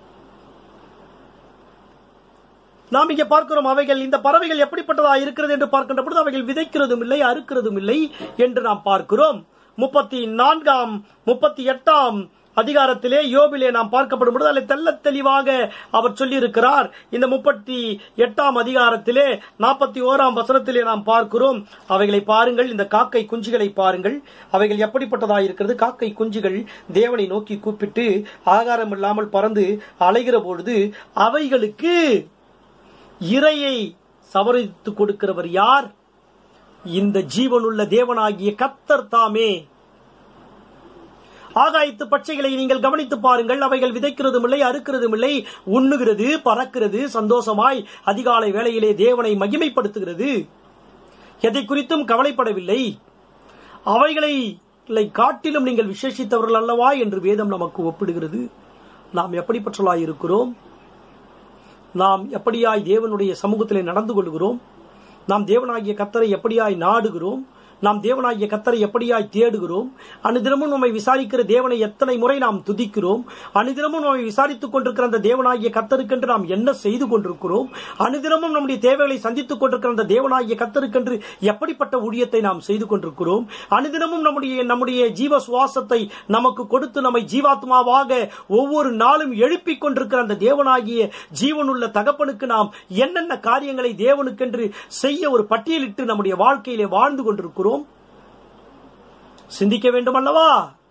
நாம் இங்கே பார்க்கிறோம், அவைகள், இந்த பறவைகள் எப்படிப்பட்டதா இருக்கிறது என்று பார்க்கின்ற பொழுது அவைகள் விதைக்கிறதும் இல்லை, அறுக்கிறதும் இல்லை என்று நாம் பார்க்கிறோம். 34 38 அதிகாரத்திலே யோபிலே நாம் பார்க்கப்படும் பொழுது அதில் தெள்ள தெளிவாக அவர் சொல்லியிருக்கிறார். இந்த 38 அதிகாரத்திலே 41 வசனத்திலே நாம் பார்க்கிறோம், அவைகளை பாருங்கள், இந்த காக்கை குஞ்சுகளை பாருங்கள், அவைகள் எப்படிப்பட்டதாக இருக்கிறது. காக்கை குஞ்சுகள் தேவனை நோக்கி கூப்பிட்டு ஆகாரம் இல்லாமல் பறந்து அலைகிற பொழுது அவைகளுக்கு இரையை சவரித்து கொடுக்கிறவர் யார்? இந்த ஜீவனுள்ள தேவனாகிய கர்த்தர் தாமே. ஆகாயத்து பட்சைகளை நீங்கள் கவனித்து பாருங்கள். அவைகள் விதைக்கிறதும் இல்லை, அறுக்கிறதும் இல்லை, உண்ணுகிறது, பறக்கிறது, சந்தோஷமாய் அதிகாலை வேளையிலே தேவனை மகிமைப்படுத்துகிறது. எதை குறித்தும் கவலைப்படவில்லை. அவைகளை காட்டிலும் நீங்கள் விசேஷித்தவர்கள் அல்லவா என்று வேதம் நமக்கு ஒப்பிடுகிறது. நாம் எப்படிப்பட்டவர்களாய் இருக்கிறோம்? நாம் எப்படியாய் தேவனுடைய சமூகத்திலே நடந்து கொள்கிறோம்? நாம் தேவனாகிய கர்த்தரை எப்படியாய் நாடுகிறோம்? நாம் தேவனாகிய கர்த்தரை எப்படியாய் தேடுகிறோம்? அனுதினமும் நம்மை விசாரிக்கிற தேவனை எத்தனை முறை நாம் துதிக்கிறோம்? அனுதினமும் நம்மை விசாரித்துக் கொண்டிருக்கிற அந்த தேவனாகிய கர்த்தருக்கென்று நாம் என்ன செய்து கொண்டிருக்கிறோம்? அனுதினமும் நம்முடைய தேவைகளை சந்தித்துக் கொண்டிருக்கிற அந்த தேவனாகிய கர்த்தருக்கென்று எப்படிப்பட்ட ஊழியத்தை நாம் செய்து கொண்டிருக்கிறோம்? அனுதினமும் நம்முடைய ஜீவ சுவாசத்தை நமக்கு கொடுத்து நம்மை ஜீவாத்மாவாக ஒவ்வொரு நாளும் எழுப்பிக் கொண்டிருக்கிற அந்த தேவனாகிய ஜீவனுள்ள தகப்பனுக்கு நாம் என்னென்ன காரியங்களை தேவனுக்கென்று செய்ய ஒரு பட்டியலிட்டு நம்முடைய வாழ்க்கையிலே வாழ்ந்து கொண்டிருக்கிறோம். சிந்திக்க வேண்டும் அல்லவா?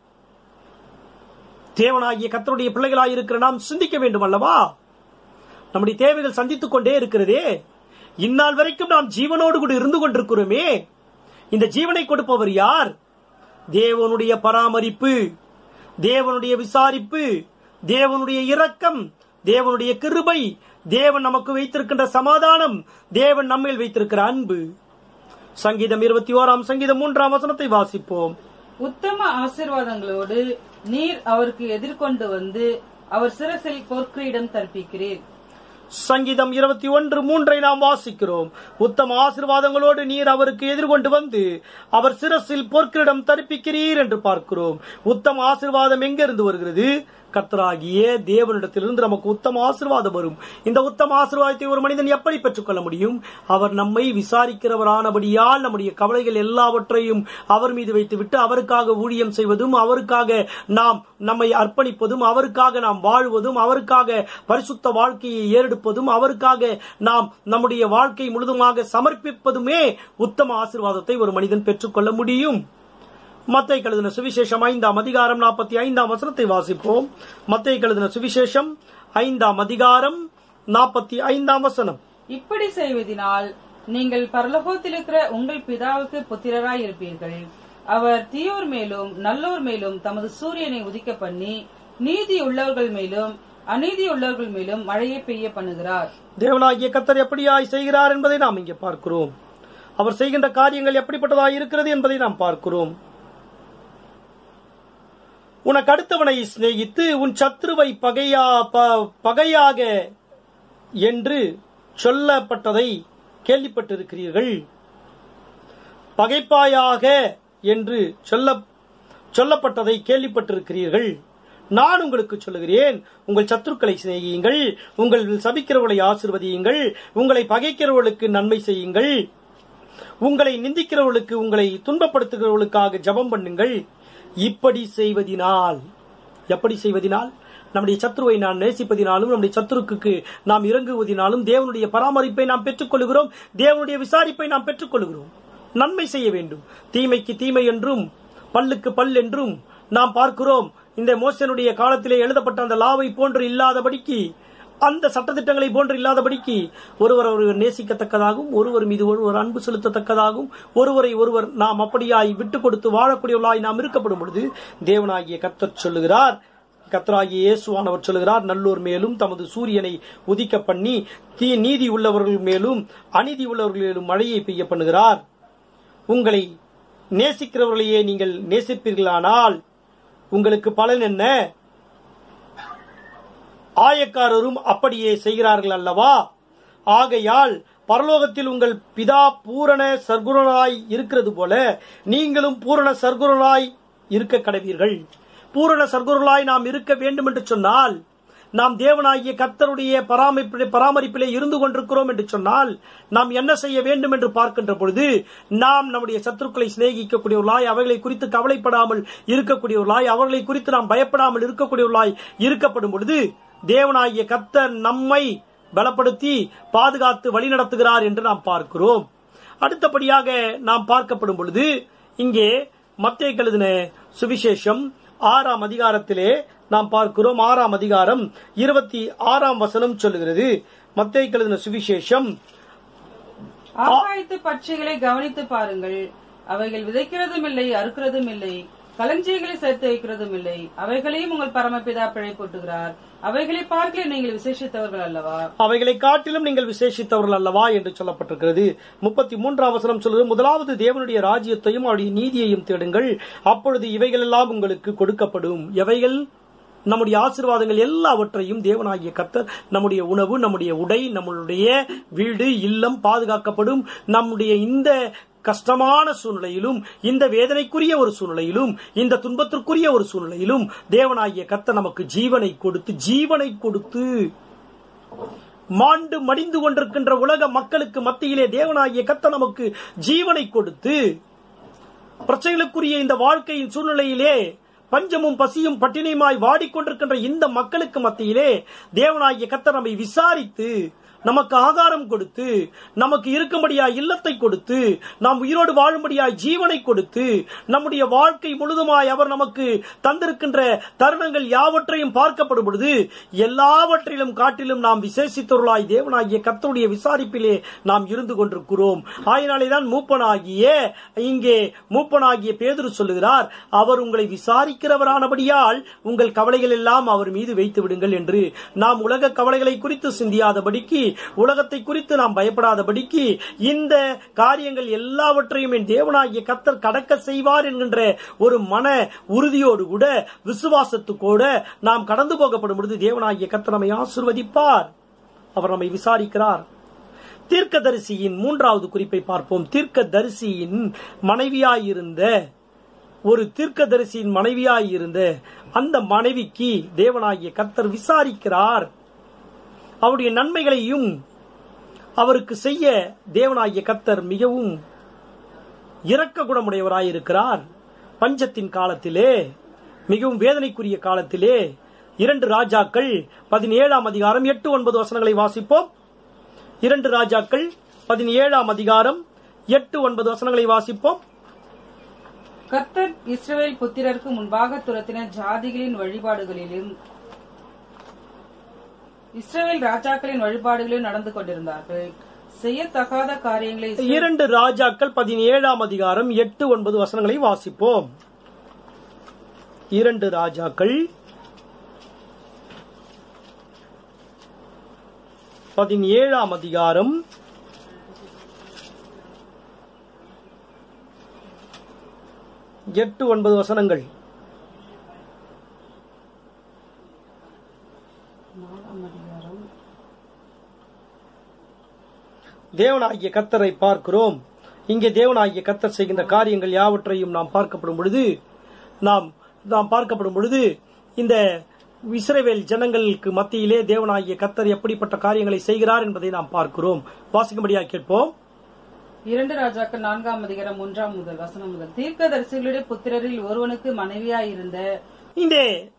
தேவனாகிய கர்த்தருடைய பிள்ளைகளாய் இருக்கிற நாம் சிந்திக்க வேண்டும் அல்லவா? நம்முடைய தேவைகள் சந்தித்துக் கொண்டே இருக்கிறதே. இந்நாள் வரைக்கும் நாம் ஜீவனோடு கூட இருந்து கொண்டிருக்கிறோமே. இந்த ஜீவனை கொடுப்பவர் யார்? தேவனுடைய பராமரிப்பு, தேவனுடைய விசாரிப்பு, தேவனுடைய இரக்கம், தேவனுடைய கிருபை, தேவன் நமக்கு வைத்திருக்கின்ற சமாதானம், தேவன் நம்மேல் வைத்திருக்கிற அன்பு. சங்கீதம் 21 சங்கீதம் 3 வசனத்தை வாசிப்போம். உத்தம ஆசீர்வாதங்களோடு நீர் அவருக்கு எதிர்கொண்டு வந்து அவர் சிரசில் பொற்கிரீடம் தரிப்பிக்கிறீர். சங்கீதம் 21:3 நாம் வாசிக்கிறோம். உத்தம ஆசீர்வாதங்களோடு நீர் அவருக்கு எதிர்கொண்டு வந்து அவர் சிரசில் பொற்கிரீடம் தரிப்பிக்கிறீர் என்று பார்க்கிறோம். உத்தம ஆசீர்வாதம் எங்கிருந்து வருகிறது? கர்த்தராகிய தேவனிடத்திலிருந்து நமக்கு உத்தம ஆசீர்வாதம் வரும். இந்த உத்தம ஆசீர்வாதத்தை ஒரு மனிதன் எப்படி பெற்றுக்கொள்ள முடியும்? அவர் நம்மை விசாரிக்கிறவரானபடியால் நம்முடைய கவலைகள் எல்லாவற்றையும் அவர் மீது வைத்துவிட்டு அவருக்காக ஊழியம் செய்வதும், அவருக்காக நாம் நம்மை அர்ப்பணிப்பதும், அவருக்காக நாம் வாழ்வதும், அவருக்காக பரிசுத்த வாழ்க்கையை ஏறெடுப்பதும், அவருக்காக நாம் நம்முடைய வாழ்க்கை முழுதுமாக சமர்ப்பிப்பதுமே உத்தம ஆசீர்வாதத்தை ஒரு மனிதன் பெற்றுக்கொள்ள முடியும். மத்தேயு எழுதின சுவிசேஷம் 5 அதிகாரம் 45 வசனத்தை வாசிப்போம். மத்தேயு எழுதின சுவிசேஷம் 5 45 வசனம். இப்படி செய்வதனால் நீங்கள் பரலோகத்தில் இருக்கிற உங்கள் பிதாவுக்கு புத்திரராய் இருப்பீர்கள். அவர் தீயோர் மேலும் நல்லோர் மேலும் தமது சூரியனை உதிக்க பண்ணி நீதி உள்ளவர்கள் மேலும் அநீதி உள்ளவர்கள் மேலும் மழையை பெய்ய பண்ணுகிறார். தேவனாகிய கர்த்தர் எப்படியாய் செய்கிறார் என்பதை நாம் இங்கே பார்க்கிறோம். அவர் செய்கின்ற காரியங்கள் எப்படிப்பட்டதாய் இருக்கிறது என்பதை நாம் பார்க்கிறோம். உனக்கு அடுத்தவனை சிநேகித்து உன் சத்ருவை பகையாக என்று சொல்லப்பட்டதை கேள்விப்பட்டிருக்கிறீர்கள். பகைப்பாயாக என்று சொல்லப்பட்டதை கேள்விப்பட்டிருக்கிறீர்கள். நான் உங்களுக்கு சொல்லுகிறேன், உங்கள் சத்துருக்களை சிநேகியுங்கள், உங்கள் சபிக்கிறவர்களை ஆசீர்வதியுங்கள், உங்களை பகைக்கிறவர்களுக்கு நன்மை செய்யுங்கள், உங்களை நிந்திக்கிறவர்களுக்கு, உங்களை துன்பப்படுத்துகிறவர்களுக்காக ஜெபம் பண்ணுங்கள். இப்படி செய்வதினால், எப்படி செய்வதினால்? நம்முடைய சத்ருவை நாம் நேசிப்பதினாலும் நம்முடைய சத்துருக்கு நாம் இறங்குவதினாலும் தேவனுடைய பராமரிப்பை நாம் பெற்றுக் கொள்கிறோம். தேவனுடைய விசாரிப்பை நாம் பெற்றுக் கொள்கிறோம். நன்மை செய்ய வேண்டும். தீமைக்கு தீமை என்றும் பல்லுக்கு பல் என்றும் நாம் பார்க்கிறோம். இந்த மோசனுடைய காலத்திலே எழுதப்பட்ட அந்த லாவை போன்று இல்லாதபடிக்கு, அந்த சட்டத்திட்டங்களை போன்று இல்லாதபடிக்கு ஒருவர் நேசிக்கத்தக்கதாகவும், ஒருவர் மீது ஒருவர் அன்பு செலுத்தத்தக்கதாகவும், ஒருவரை ஒருவர் நாம் அப்படியாய் விட்டுக் கொடுத்து வாழக்கூடியவர்களாய் நாம் இருக்கப்படும் பொழுது தேவனாகிய கர்த்தர் சொல்லுகிறார், கர்த்தராகிய இயேசுவானவர் சொல்லுகிறார், நல்லோர் மேலும் தமது சூரியனை உதிக்க பண்ணி நீதி உள்ளவர்கள் மேலும் அநீதி உள்ளவர்கள் மேலும் மழையை பெய்ய பண்ணுகிறார். உங்களை நேசிக்கிறவர்களையே நீங்கள் நேசிப்பீர்களானால் உங்களுக்கு பலன் என்ன? ஆயக்காரரும் அப்படியே செய்கிறார்கள் அல்லவா? ஆகையால் பரலோகத்தில் உங்கள் பிதா பூரண சர்க்குணராய் இருக்கிறது போல நீங்களும் பூரண சர்க்குணராய் இருக்க கடவீர்கள். பூரண சர்க்குணராய் நாம் இருக்க வேண்டும் என்று சொன்னால், நாம் தேவனாகிய கர்த்தருடைய பராமரிப்பிலே இருந்து கொண்டிருக்கிறோம் என்று சொன்னால், நாம் என்ன செய்ய வேண்டும் என்று பார்க்கின்ற பொழுது, நாம் நம்முடைய சத்துருக்களை சிநேகிக்கக்கூடியவர்களாய், அவைகளை குறித்து கவலைப்படாமல் இருக்கக்கூடியவர்களாய், அவர்களை குறித்து நாம் பயப்படாமல் இருக்கக்கூடியவர்களாய் இருக்கப்படும் பொழுது தேவனாகிய கர்த்தர் நம்மை பலப்படுத்தி பாதுகாத்து வழிநடத்துகிறார் என்று நாம் பார்க்கிறோம். அடுத்தபடியாக நாம் பார்க்கப்படும் பொழுது இங்கே மத்தேயு எழுதின சுவிசேஷம் 6 அதிகாரத்திலே நாம் பார்க்கிறோம். 6 அதிகாரம் 26 வசனம் சொல்லுகிறது. மத்தேயு எழுதின சுவிசேஷம், ஆகாயத்து பட்சிகளை கவனித்து பாருங்கள், அவைகள் விதைக்கிறதும் இல்லை, அறுக்கிறதும் இல்லை, களஞ்சியங்களை சேர்த்து வைக்கிறதும் இல்லை, அவைகளையும் உங்கள் பரமபிதா பிழைப்பூட்டுகிறார். அவைகளை பார்க்க நீங்கள் விசேஷித்தவர்கள் அல்லவா? அவைகளை காட்டிலும் நீங்கள் விசேஷித்தவர்கள் அல்லவா என்று சொல்லப்பட்டிருக்கிறது. 33 வசனம் சொல்லுது, முதலாவது தேவனுடைய ராஜ்யத்தையும் அவருடைய நீதியையும் தேடுங்கள், அப்பொழுது இவைகள் எல்லாம் உங்களுக்கு கொடுக்கப்படும். எவைகள்? நம்முடைய ஆசீர்வாதங்கள் எல்லாவற்றையும் தேவனாகிய கர்த்தர், நம்முடைய உணவு, நம்முடைய உடை, நம்முடைய வீடு, இல்லம் பாதுகாக்கப்படும். நம்முடைய இந்த கஷ்டமான சூழ்நிலையிலும், இந்த வேதனைக்குரிய ஒரு சூழ்நிலையிலும், இந்த துன்பத்திற்குரிய ஒரு சூழ்நிலையிலும் தேவனாகிய கர்த்தர் நமக்கு ஜீவனை கொடுத்து மாண்டு மடிந்து கொண்டிருக்கின்ற உலக மக்களுக்கு மத்தியிலே தேவனாகிய கர்த்தர் நமக்கு ஜீவனை கொடுத்து, பிரச்சனைகளுக்குரிய இந்த வாழ்க்கையின் சூழ்நிலையிலே பஞ்சமும் பசியும் பட்டினியுமாய் வாடிக்கொண்டிருக்கின்ற இந்த மக்களுக்கு மத்தியிலே தேவனாகிய கர்த்தர் நம்மை விசாரித்து நமக்கு ஆகாரம் கொடுத்து, நமக்கு இருக்கும்படியாய் இல்லத்தை கொடுத்து, நாம் உயிரோடு வாழும்படியாய் ஜீவனை கொடுத்து, நம்முடைய வாழ்க்கை முழுதுமாய் அவர் நமக்கு தந்திருக்கின்ற தருணங்கள் யாவற்றையும் பார்க்கப்படும் பொழுது எல்லாவற்றிலும் காட்டிலும் நாம் விசேஷித்தவர்களாய் தேவனாகிய கர்த்தருடைய விசாரிப்பிலே நாம் இருந்து கொண்டிருக்கிறோம். ஆயினாலேதான் மூப்பனாகிய பேதுரு சொல்லுகிறார், அவர் உங்களை விசாரிக்கிறவரானபடியால் உங்கள் கவலைகள் எல்லாம் அவர் மீது வைத்து விடுங்கள் என்று. நாம் உலக கவலைகளை குறித்து சிந்தியாதபடிக்கு, உலகத்தை குறித்து நாம் பயப்படாதபடிக்கு, இந்த காரியங்கள் எல்லாவற்றையும் என் தேவனாகிய கர்த்தர் கடக்க செய்வார் என்கின்ற ஒரு மன உறுதியோடு கூட, விசுவாசத்துக்கூட நாம் கடந்து போகப்படும் பொழுது தேவனாகிய கர்த்தர் நம்மை ஆசீர்வதிப்பார். அவர் நம்மை விசாரிக்கிறார். தீர்க்கதரிசியின் 3வது குறிப்பை பார்ப்போம். தீர்க்கதரிசியின் மனைவியாயிருந்த அந்த மனைவிக்கு தேவனாகிய கர்த்தர் விசாரிக்கிறார். அவருடைய நன்மைகளையும் அவருக்கு செய்ய தேவனாகிய கர்த்தர் மிகவும் இரக்க குணமுடையவராயிருக்கிறார். பஞ்சத்தின் காலத்திலே, மிகவும் வேதனைக்குரிய காலத்திலே 2 ராஜாக்கள் 17ஆம் அதிகாரம் 8-9 வசனங்களை வாசிப்போம். 2 ராஜாக்கள் 17ஆம் அதிகாரம் 8-9 வசனங்களை வாசிப்போம். கர்த்தர் இஸ்ரவேல் புத்திரருக்கு முன்பாக துரத்தின ஜாதிகளின் வழிபாடுகளிலும் இஸ்ரவேல் ராஜாக்களின் வழிபாடுகளிலும் நடந்து கொண்டிருந்தார்கள். செய்யத்தகாத காரியங்களை 2 ராஜாக்கள் 17ஆம் அதிகாரம் 8-9 வசனங்களை வாசிப்போம். 2 ராஜாக்கள் 17ஆம் அதிகாரம் 8-9 வசனங்கள். தேவனாகிய கர்த்தரை பார்க்கிறோம். இங்கே தேவனாகிய கர்த்தர் செய்கின்ற காரியங்கள் யாவற்றையும் நாம் பார்க்கப்படும் பொழுது இந்த இஸ்ரவேல் ஜனங்களுக்கு மத்தியிலே தேவனாகிய கர்த்தர் எப்படிப்பட்ட காரியங்களை செய்கிறார் என்பதை நாம் பார்க்கிறோம். வாசிக்கும்படியாக கேட்போம். 2 ராஜாக்கள் 4ஆம் அதிகாரம் 1 முதல் வசனம் முதல். தீர்க்கதரிசிகளுடைய புத்திரரில் ஒருவனுக்கு மனைவியாயிருந்த இந்த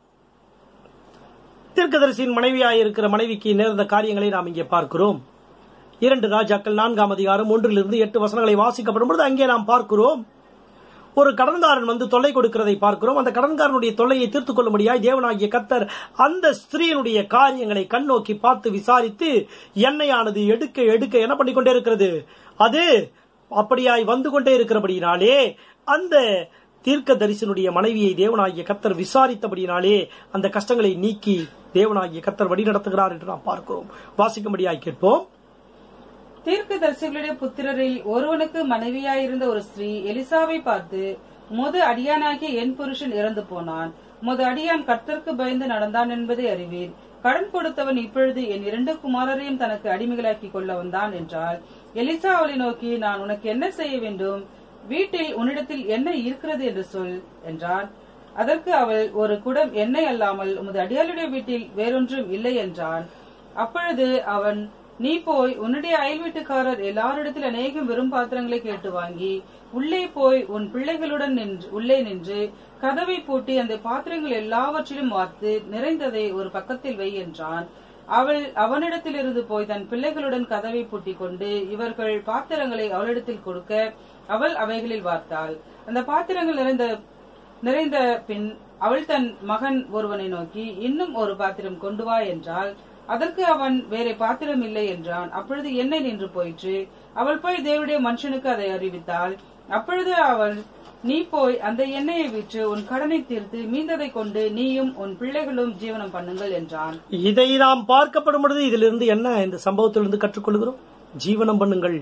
தீர்க்கதரிசியின் மனைவியாயிருக்கிற மனைவிக்கு நேர்ந்த காரியங்களை நாம் இங்கே பார்க்கிறோம். 2 ராஜாக்கள் 4ஆம் அதிகாரம் 1-8 வசனங்களை வாசிக்கப்படும் பொழுது அங்கே நாம் பார்க்கிறோம், ஒரு கடன்காரன் வந்து தொல்லை கொடுக்கிறதை பார்க்கிறோம். அந்த கடன்காரனுடைய தொல்லையை தீர்த்துக் கொள்ளும்படியாய் தேவனாகிய கர்த்தர் அந்த ஸ்திரீனுடைய காரியங்களை கண்ணோக்கி பார்த்து விசாரித்து, எண்ணெயானது எடுக்க என்ன பண்ணிக்கொண்டே இருக்கிறது, அது அப்படியாய் வந்து கொண்டே இருக்கிறபடியினாலே அந்த தீர்க்க தரிசனுடைய மனைவியை தேவனாகிய கர்த்தர் விசாரித்தபடியினாலே அந்த கஷ்டங்களை நீக்கி தேவனாகிய கர்த்தர் வழி நடத்துகிறார் என்று நாம் பார்க்கிறோம். வாசிக்கும்படியாய் கேட்போம். தீர்க்கதரிசிகளுடைய புத்திரரில் ஒருவனுக்கு மனைவியாயிருந்த ஒரு ஸ்திரீ எலிசாவை பார்த்து, முது அடியானாகிய என் புருஷன் இறந்து போனான், முது அடியான் கர்த்தருக்கு பயந்து நடந்தான் என்பதை அறிவீர். கடன் கொடுத்தவன் இப்பொழுது என் 2 குமாரரையும் தனக்கு அடிமைகளாக்கி கொள்ள வந்தான் என்றால், எலிசா அவளை நோக்கி, நான் உனக்கு என்ன செய்ய வேண்டும், வீட்டில் உன்னிடத்தில் எண்ணெய் இருக்கிறது என்று சொல் என்றான். அதற்கு அவள், ஒரு குடம் எண்ணெய் அல்லாமல் உமது அடியாளுடைய வீட்டில் வேறொன்றும் இல்லை என்றான். அப்பொழுது அவன், நீ போய் உன்னுடைய அயல் வீட்டுக்காரர் எல்லாரிடத்தில் அநேகம் வெறும் பாத்திரங்களை கேட்டு வாங்கி உள்ளே போய் உன் பிள்ளைகளுடன் உள்ளே நின்று கதவை பூட்டி அந்த பாத்திரங்கள் எல்லாவற்றிலும் வார்த்து நிறைந்ததை ஒரு பக்கத்தில் வை என்றான். அவள் அவனிடத்திலிருந்து போய் தன் பிள்ளைகளுடன் கதவை பூட்டி கொண்டு இவர்கள் பாத்திரங்களை அவளிடத்தில் கொடுக்க அவள் அவைகளில் வார்த்தாள். அந்த பாத்திரங்கள் நிறைந்த பின் அவள் தன் மகன் ஒருவனை நோக்கி, இன்னும் ஒரு பாத்திரம் கொண்டு வா என்றாள். அதற்கு அவன், வேற பாத்திரம் இல்லை என்றான். அப்பொழுது எண்ணெய் நின்று போயிற்று. அவள் போய் தேவனுடைய மனுஷனுக்கு அதை அறிவித்தாள். அப்பொழுது அவள், நீ போய் அந்த எண்ணெயை விற்று உன் கடனை தீர்த்து மீந்ததை கொண்டு நீயும் உன் பிள்ளைகளும் ஜீவனம் பண்ணுங்கள் என்றான். இதை நாம் பார்க்கப்படும் பொழுது இதிலிருந்து என்ன இந்த சம்பவத்திலிருந்து கற்றுக்கொள்கிறோம்? ஜீவனம் பண்ணுங்கள்.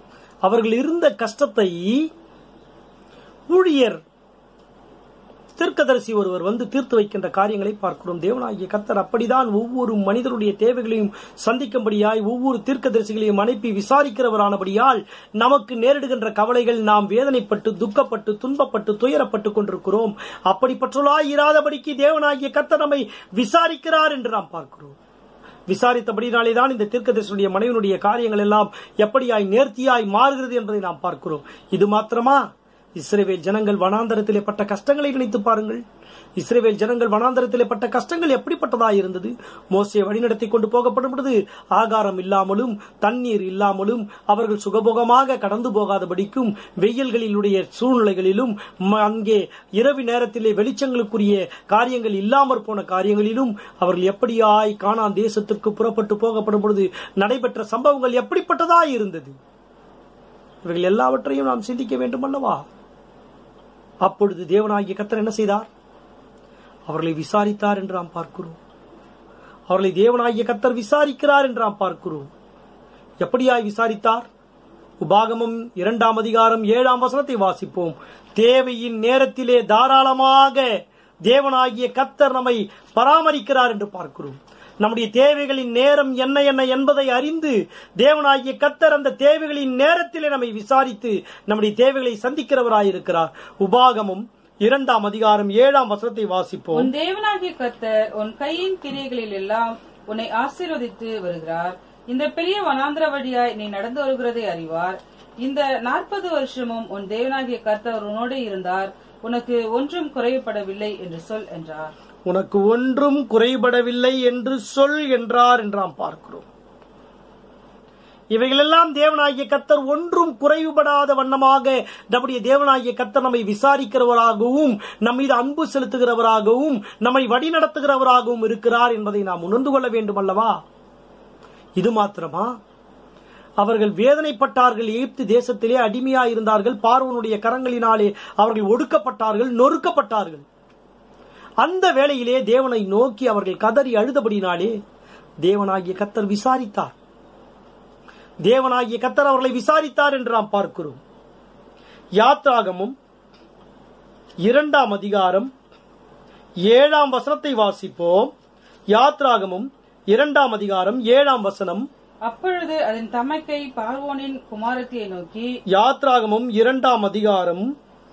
அவர்கள் இருந்த கஷ்டத்தை ஊழியர் தீர்க்கதரிசி ஒருவர் வந்து தீர்த்து வைக்கின்ற காரியங்களை பார்க்கிறோம். தேவனாகிய கர்த்தர் அப்படிதான் ஒவ்வொரு மனிதனுடைய தேவைகளையும் சந்திக்கும்படியாய் ஒவ்வொரு தீர்க்கதரிசிகளையும் அனுப்பி விசாரிக்கிறவரானபடியால் நமக்கு நேரிடுகின்ற கவலைகள் நாம் வேதனைப்பட்டு துக்கப்பட்டு துன்பப்பட்டு துயரப்பட்டு கொண்டிருக்கிறோம். அப்படிப்பட்டவர்களாய் இராதபடிக்கு தேவனாகிய கர்த்தர் நம்மை விசாரிக்கிறார் என்று நாம் பார்க்கிறோம். விசாரித்தபடினாலேதான் இந்த தீர்க்கதரிசியுடைய மனைவினுடைய காரியங்கள் எல்லாம் எப்படியாய் நேர்த்தியாய் மாறுகிறது என்பதை நாம் பார்க்கிறோம். இது மாத்திரமா? இஸ்ரவேல் ஜனங்கள் வனாந்தரத்திலே பட்ட கஷ்டங்களை நினைத்து பாருங்கள். இஸ்ரவேல் ஜனங்கள் வனாந்தரத்திலே பட்ட கஷ்டங்கள் எப்படிப்பட்டதாக இருந்தது. மோசே வழிநடத்தி கொண்டு போகப்படும் பொழுது ஆகாரம் இல்லாமலும் தண்ணீர் இல்லாமலும் அவர்கள் சுகபோகமாக கடந்து போகாதபடிக்கும் வெயில்களிலுடைய சூழ்நிலைகளிலும் அங்கே இரவு நேரத்திலே வெளிச்சங்களுக்குரிய காரியங்கள் இல்லாமற் போன காரியங்களிலும் அவர்கள் எப்படியாய் கானான் தேசத்திற்கு புறப்பட்டு போகப்படும் பொழுது நடைபெற்ற சம்பவங்கள் எப்படிப்பட்டதாய் இருந்தது. இவைகள் எல்லாவற்றையும் நாம் சிந்திக்க வேண்டும் அல்லவா? அப்பொழுது தேவனாகிய கர்த்தர் என்ன செய்தார்? அவர்களை விசாரித்தார் என்று நாம் பார்க்கிறோம். அவர்களை தேவனாகிய கர்த்தர் விசாரிக்கிறார் என்று நாம் பார்க்கிறோம். எப்படியாய் விசாரித்தார்? உபாகமம் 2ஆம் அதிகாரம் 7ஆம் வசனத்தை வாசிப்போம். தேவையின் நேரத்திலே தாராளமாக தேவனாகிய கர்த்தர் நம்மை பராமரிக்கிறார் என்று பார்க்கிறோம். நம்முடைய தேவைகளின் நேரம் என்ன என்ன என்பதை அறிந்து தேவனாகிய கர்த்தர் அந்த தேவைகளின் நேரத்திலே நம்மை விசாரித்து நம்முடைய தேவைகளை சந்திக்கிறவராயிருக்கிறார். உபாகமம் 2ஆம் அதிகாரம் 7ஆம் வசனத்தை வாசிப்போம். உன் தேவனாகிய கர்த்தர் உன் கையின் கிரியைகளில் எல்லாம் உன்னை ஆசீர்வதித்து வருகிறார். இந்த பெரிய வனாந்திர வழியாய் நீ நடந்து வருகிறதை அறிவார். இந்த 40 வருஷமும் உன் தேவனாகிய கர்த்தர் உன்னோடு இருந்தார். உனக்கு ஒன்றும் குறைபடவில்லை என்று சொல் என்றார். உனக்கு ஒன்றும் குறைபடவில்லை என்று சொல் என்றார் என்று நாம் பார்க்கிறோம். இவைகளெல்லாம் தேவனாகிய கர்த்தர் ஒன்றும் குறைவுபடாத வண்ணமாக நம்முடைய தேவனாகிய கர்த்தர் நம்மை விசாரிக்கிறவராகவும் நம் மீது அன்பு செலுத்துகிறவராகவும் நம்மை வழி நடத்துகிறவராகவும் இருக்கிறார் என்பதை நாம் உணர்ந்து கொள்ள வேண்டும் அல்லவா? இது மாத்திரமா? அவர்கள் வேதனைப்பட்டார்கள். எகிப்து தேசத்திலே அடிமையாயிருந்தார்கள். பார்வோனுடைய கரங்களினாலே அவர்கள் ஒடுக்கப்பட்டார்கள், நொறுக்கப்பட்டார்கள். அந்த வேளையிலே தேவனை நோக்கி அவர்கள் கதறி அழுதபடினாலே தேவனாகிய கர்த்தர் விசாரித்தார். தேவனாகிய கர்த்தர் அவர்களை விசாரித்தார் என்று நாம் பார்க்கிறோம். யாத்ராகமம் 2ஆம் அதிகாரம் 7ஆம் வசனத்தை வாசிப்போம். யாத்ராகமம் 2ஆம் அதிகாரம் 7ஆம் வசனம். அப்பொழுது அதன் தமக்கை பார்வோனின் குமாரத்தியை நோக்கி. யாத்ராகமம் 2ஆம் அதிகாரம்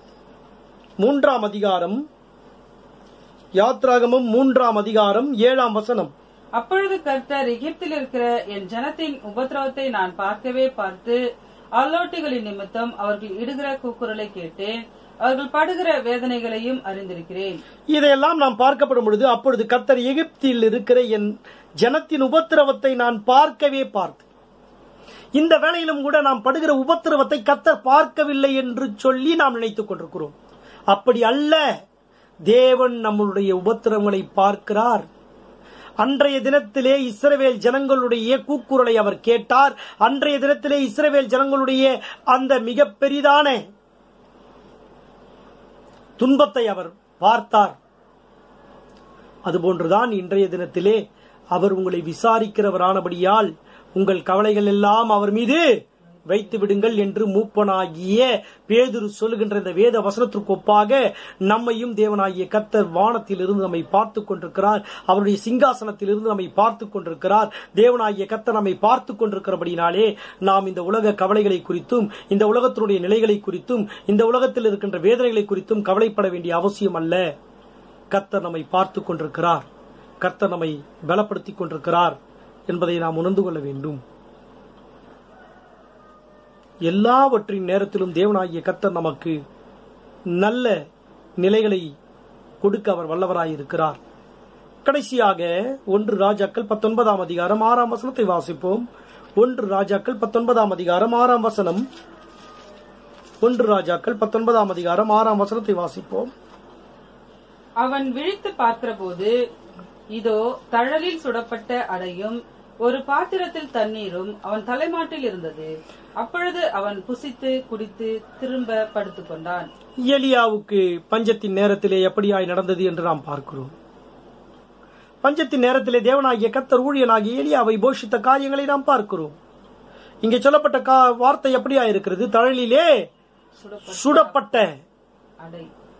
3ஆம் அதிகாரம். யாத்ராகமம் 3ஆம் அதிகாரம் 7ஆம் வசனம். அப்பொழுது கர்த்தர் எகிப்தில் இருக்கிற என் ஜனத்தின் உபத்திரவத்தை நான் பார்க்கவே பார்த்து ஆலோட்டிகளின் நிமித்தம் அவர்கள் இடுகிற கூக்குரலை கேட்டேன். அவர்கள் படுகிற வேதனைகளையும் அறிந்திருக்கிறேன். இதையெல்லாம் நாம் பார்க்கப்படும் பொழுது அப்பொழுது கர்த்தர் எகிப்தில் இருக்கிற என் ஜனத்தின் உபத்திரவத்தை நான் பார்க்கவே பார்த்து. இந்த வேளையிலும் கூட நாம் படுகிற உபத்திரவத்தை கர்த்தர் பார்க்கவில்லை என்று சொல்லி நாம் நினைத்துக் கொண்டிருக்கிறோம். அப்படி அல்ல. தேவன் நம்முடைய உபத்திரவங்களை பார்க்கிறார். அன்றைய தினத்திலே இஸ்ரவேல் ஜனங்களுடைய கூக்குரலை அவர் கேட்டார். அன்றைய தினத்திலே இஸ்ரவேல் ஜனங்களுடைய அந்த மிக பெரிதான துன்பத்தை அவர் பார்த்தார். அதுபோன்றுதான் இன்றைய தினத்திலே அவர் உங்களை விசாரிக்கிறவரானபடியால் உங்கள் கவலைகள் எல்லாம் அவர் மீது வைத்து விடுங்கள் என்று மூப்பனாகிய பேதுரு சொல்லுகின்ற இந்த வேத வசனத்திற்கு ஒப்பாக நம்மையும் தேவனாகிய கர்த்தர் வானத்தில் இருந்து நம்மை பார்த்துக் கொண்டிருக்கிறார். அவருடைய சிங்காசனத்தில் இருந்து நம்மை பார்த்துக் கொண்டிருக்கிறார். தேவனாகிய கர்த்தர் நம்மை பார்த்துக் கொண்டிருக்கிறபடினாலே நாம் இந்த உலக கவலைகளை குறித்தும் இந்த உலகத்தினுடைய நிலைகளை குறித்தும் இந்த உலகத்தில் இருக்கின்ற வேதனைகளை குறித்தும் கவலைப்பட வேண்டிய அவசியம் அல்ல. கர்த்தர் நம்மை பார்த்துக் கொண்டிருக்கிறார். கர்த்தர் நம்மை பலப்படுத்திக் கொண்டிருக்கிறார் என்பதை நாம் உணர்ந்து கொள்ள வேண்டும். எல்லாவற்றின் நேரத்திலும் தேவனாகிய கர்த்தர் நமக்கு நல்ல நிலைகளை கொடுக்க அவர் வல்லவராயிருக்கிறார். கடைசியாக 1 ராஜாக்கள் 19ஆம் அதிகாரம் 6ஆம் வசனத்தை வாசிப்போம். 1 ராஜாக்கள் 19ஆம் அதிகாரம் 6ஆம் வசனம். 1 ராஜாக்கள் 19ஆம் அதிகாரம் 6ஆம் வசனத்தை வாசிப்போம். அவன் விழித்து பார்க்கிறபோது இதோ தழலில் சுடப்பட்ட அடையும் ஒரு பாத்திரத்தில் தண்ணீரும் அவன் தலைமாட்டில் இருந்தது. அப்பொழுது அவன் புசித்து குடித்து திரும்ப படுத்துக் கொண்டான். எலியாவுக்கு பஞ்சத்தின் நேரத்திலே எப்படியாய் நடந்தது என்று நாம் பார்க்கிறோம். பஞ்சத்தின் நேரத்திலே தேவனாகிய கர்த்தர் ஊழியனாகிய எலியாவை போஷித்த காரியங்களை நாம் பார்க்கிறோம். இங்கே சொல்லப்பட்ட வார்த்தை எப்படியா இருக்கிறது? தழலிலே சுடப்பட்ட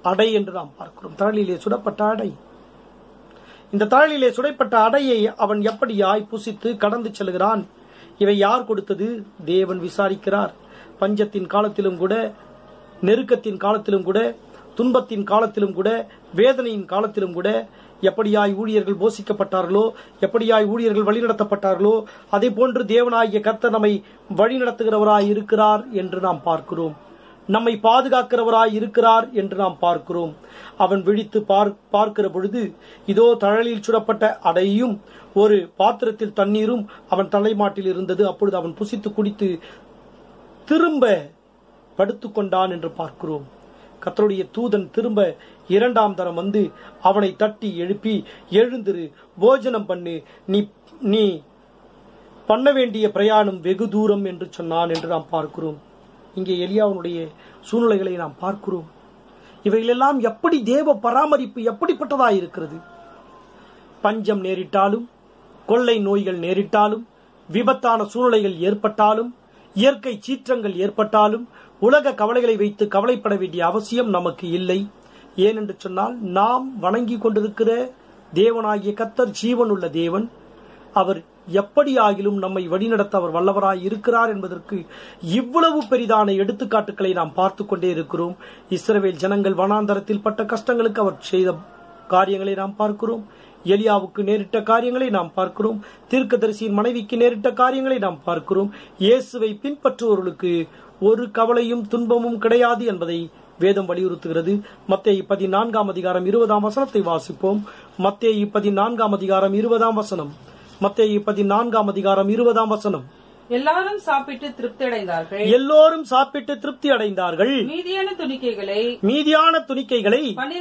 அடை என்று நாம் பார்க்கிறோம். தழலிலே சுடப்பட்ட அடை. இந்த தழலிலே சுடப்பட்ட அடையை அவன் எப்படியாய் புசித்து கடந்து செல்கிறான். இவை யார் கொடுத்தது? தேவன் விசாரிக்கிறார். பஞ்சத்தின் காலத்திலும் கூட, நெருக்கத்தின் காலத்திலும் கூட, துன்பத்தின் காலத்திலும் கூட, வேதனையின் காலத்திலும் கூட எப்படியாய் ஊழியர்கள் போஷிக்கப்பட்டார்களோ, எப்படியாய் ஊழியர்கள் வழிநடத்தப்பட்டார்களோ, அதே போன்று தேவனாகிய கர்த்தர் நம்மை வழிநடத்துகிறவராய் இருக்கிறார் என்று நாம் பார்க்கிறோம். நம்மை பாதுகாக்கிறவராய் இருக்கிறார் என்று நாம் பார்க்கிறோம். அவன் விழித்து பார்க்கிற பொழுது இதோ தழலில் சுடப்பட்ட அடையும் ஒரு பாத்திரத்தில் தண்ணீரும் அவன் தலைமாட்டில் இருந்தது. அப்பொழுது அவன் புசித்து குடித்து திரும்ப படுத்துக் கொண்டான் என்று பார்க்கிறோம். கர்த்தருடைய தூதன் திரும்ப இரண்டாம் தரம் வந்து அவனை தட்டி எழுப்பி, எழுந்திரு, போஜனம் பண்ணு, நீ பண்ண வேண்டிய பிரயாணம் வெகு தூரம் என்று சொன்னான் என்று நாம் பார்க்கிறோம். இங்கே எலியாவுடைய சூழ்நிலைகளை நாம் பார்க்கிறோம். இவைகளெல்லாம் எப்படி தேவ பராமரிப்பு எப்படிப்பட்டதாய் இருக்கிறது. பஞ்சம் நேரிட்டாலும், கொள்ளை நோய்கள் நேரிட்டாலும், விபத்தான சூழ்நிலைகள் ஏற்பட்டாலும், இயற்கை சீற்றங்கள் ஏற்பட்டாலும் உலக கவலைகளை வைத்து கவலைப்பட வேண்டிய அவசியம் நமக்கு இல்லை. ஏனென்று சொன்னால் நாம் வணங்கி கொண்டிருக்கிற தேவனாகிய கர்த்தர் ஜீவனுள்ள தேவன். அவர் எப்படியாகிலும் நம்மை வழிநடத்த அவர் வல்லவராய் இருக்கிறார் என்பதற்கு இவ்வளவு பெரிதான எடுத்துக்காட்டுகளை நாம் பார்த்து கொண்டே இருக்கிறோம். இஸ்ரவேல் ஜனங்கள் வனாந்தரத்தில் பட்ட கஷ்டங்களுக்கு அவர் செய்த காரியங்களை நாம் பார்க்கிறோம். எலியாவுக்கு நேரிட்ட காரியங்களை நாம் பார்க்கிறோம். தீர்க்கதரிசியின் மனைவிக்கு நேரிட்ட காரியங்களை நாம் பார்க்கிறோம். இயேசுவை பின்பற்றுவோர்களுக்கு ஒரு கவலையும் துன்பமும் கிடையாது என்பதை வேதம் வலியுறுத்துகிறது. மத்தேயு 14:20 வாசிப்போம். மத்தேயு 14:20. மத்தேயு 14:20. எல்லாரும் சாப்பிட்டு திருப்தி அடைந்தார்கள். எல்லோரும் சாப்பிட்டு திருப்தி அடைந்தார்கள். மீதியான துணிக்கைகளை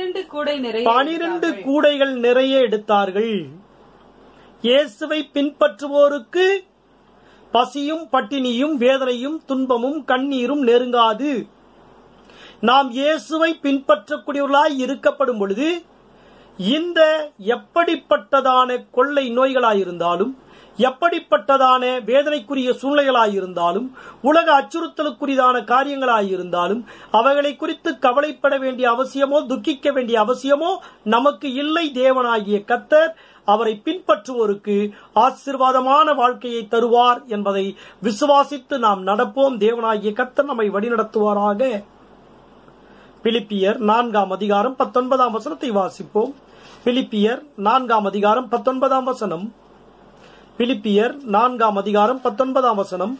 12 கூடைகள் நிறைய எடுத்தார்கள். இயேசுவை பின்பற்றுவோருக்கு பசியும் பட்டினியும் வேதனையும் துன்பமும் கண்ணீரும் நெருங்காது. நாம் இயேசுவை பின்பற்றக்கூடியவர்களாய் இருக்கப்படும் பொழுது இந்த எப்படிப்பட்டதான கொள்ளை நோய்களாயிருந்தாலும், எப்படிப்பட்டதான வேதனைக்குரிய சூழ்நிலைகளாயிருந்தாலும், உலக அச்சுறுத்தலுக்குரியதான காரியங்களாயிருந்தாலும் அவைகளை குறித்து கவலைப்பட வேண்டிய அவசியமோ துக்கிக்க வேண்டிய அவசியமோ நமக்கு இல்லை. தேவனாகிய கர்த்தர் அவரை பின்பற்றுவோருக்கு ஆசீர்வாதமான வாழ்க்கையை தருவார் என்பதை விசுவாசித்து நாம் நடப்போம். தேவனாகிய கர்த்தர் நம்மை வழிநடத்துவாராக. பிலிப்பியர் 4:19 வாசிப்போம். பிலிப்பியர் 4:19. பிலிப்பியர் 4:19.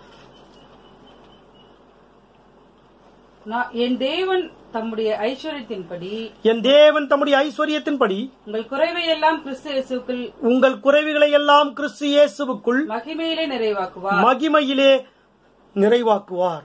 என் தேவன் தம்முடைய ஐஸ்வரியத்தின்படி உங்கள் குறைவைகளை எல்லாம் கிறிஸ்து இயேசுவுக்குள் மகிமையிலே நிறைவாக்குவார்.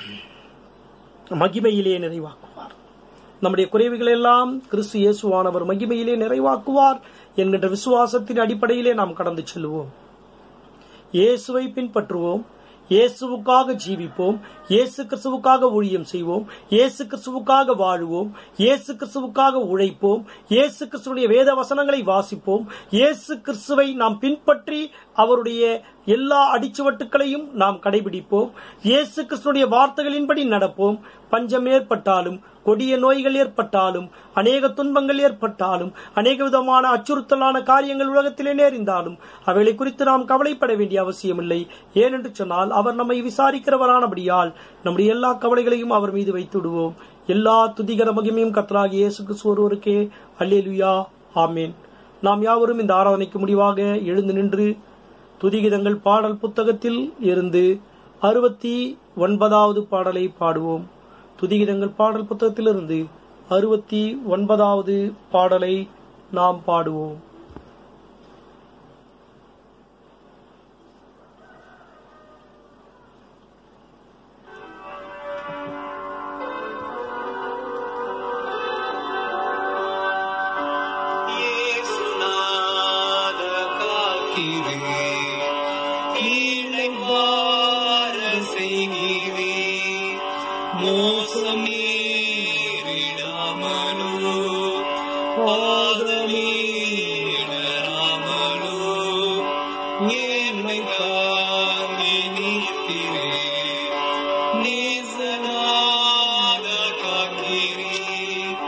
நம்முடைய குறைவுகளை எல்லாம் கிறிஸ்து இயேசுவானவர் மகிமையிலே நிறைவாக்குவார் என்கின்ற விசுவாசத்தின் அடிப்படையிலே நாம் கடந்து செல்வோம். இயேசுவை பின்பற்றுவோம். இயேசுவுக்காக ஜீவிப்போம். இயேசு கிறிஸ்துவுக்காக ஊழியம் செய்வோம். இயேசு கிறிஸ்துவுக்காக வாழுவோம். இயேசு கிறிஸ்துவுக்காக உழைப்போம். இயேசு கிறிஸ்துவுடைய வேத வசனங்களை வாசிப்போம். இயேசு கிறிஸ்துவை நாம் பின்பற்றி அவருடைய எல்லா அடிச்சுவட்டுகளையும் நாம் கடைபிடிப்போம். இயேசு கிறிஸ்துவுடைய வார்த்தைகளின்படி நடப்போம். பஞ்சம் ஏற்பட்டாலும், கொடிய நோய்கள் ஏற்பட்டாலும், அநேக துன்பங்கள் ஏற்பட்டாலும், அநேக விதமான அச்சுறுத்தலான காரியங்கள் உலகத்திலே நேர்ந்தாலும் அவைகளை குறித்து நாம் கவலைப்பட வேண்டிய அவசியமில்லை. ஏனென்று சொன்னால் அவர் நம்மை விசாரிக்கிறவரானபடியால் நம்முடைய எல்லா கவலைகளையும் அவர் மீது வைத்து விடுவோம். எல்லா துதிகர மகிமையும் கர்த்தராகிய இயேசு கிறிஸ்து ஒருவருக்கே. அல்லேலூயா, ஆமென். நாம் யாவரும் இந்த ஆராதனைக்கு முடிவாக எழுந்து நின்று துதிகீதங்கள் பாடல் புத்தகத்தில் இருந்து 69வது பாடலை பாடுவோம். துதிகீதங்கள் பாடல் புத்தகத்திலிருந்து 69வது பாடலை நாம் பாடுவோம். நீசனாத காக்கிரி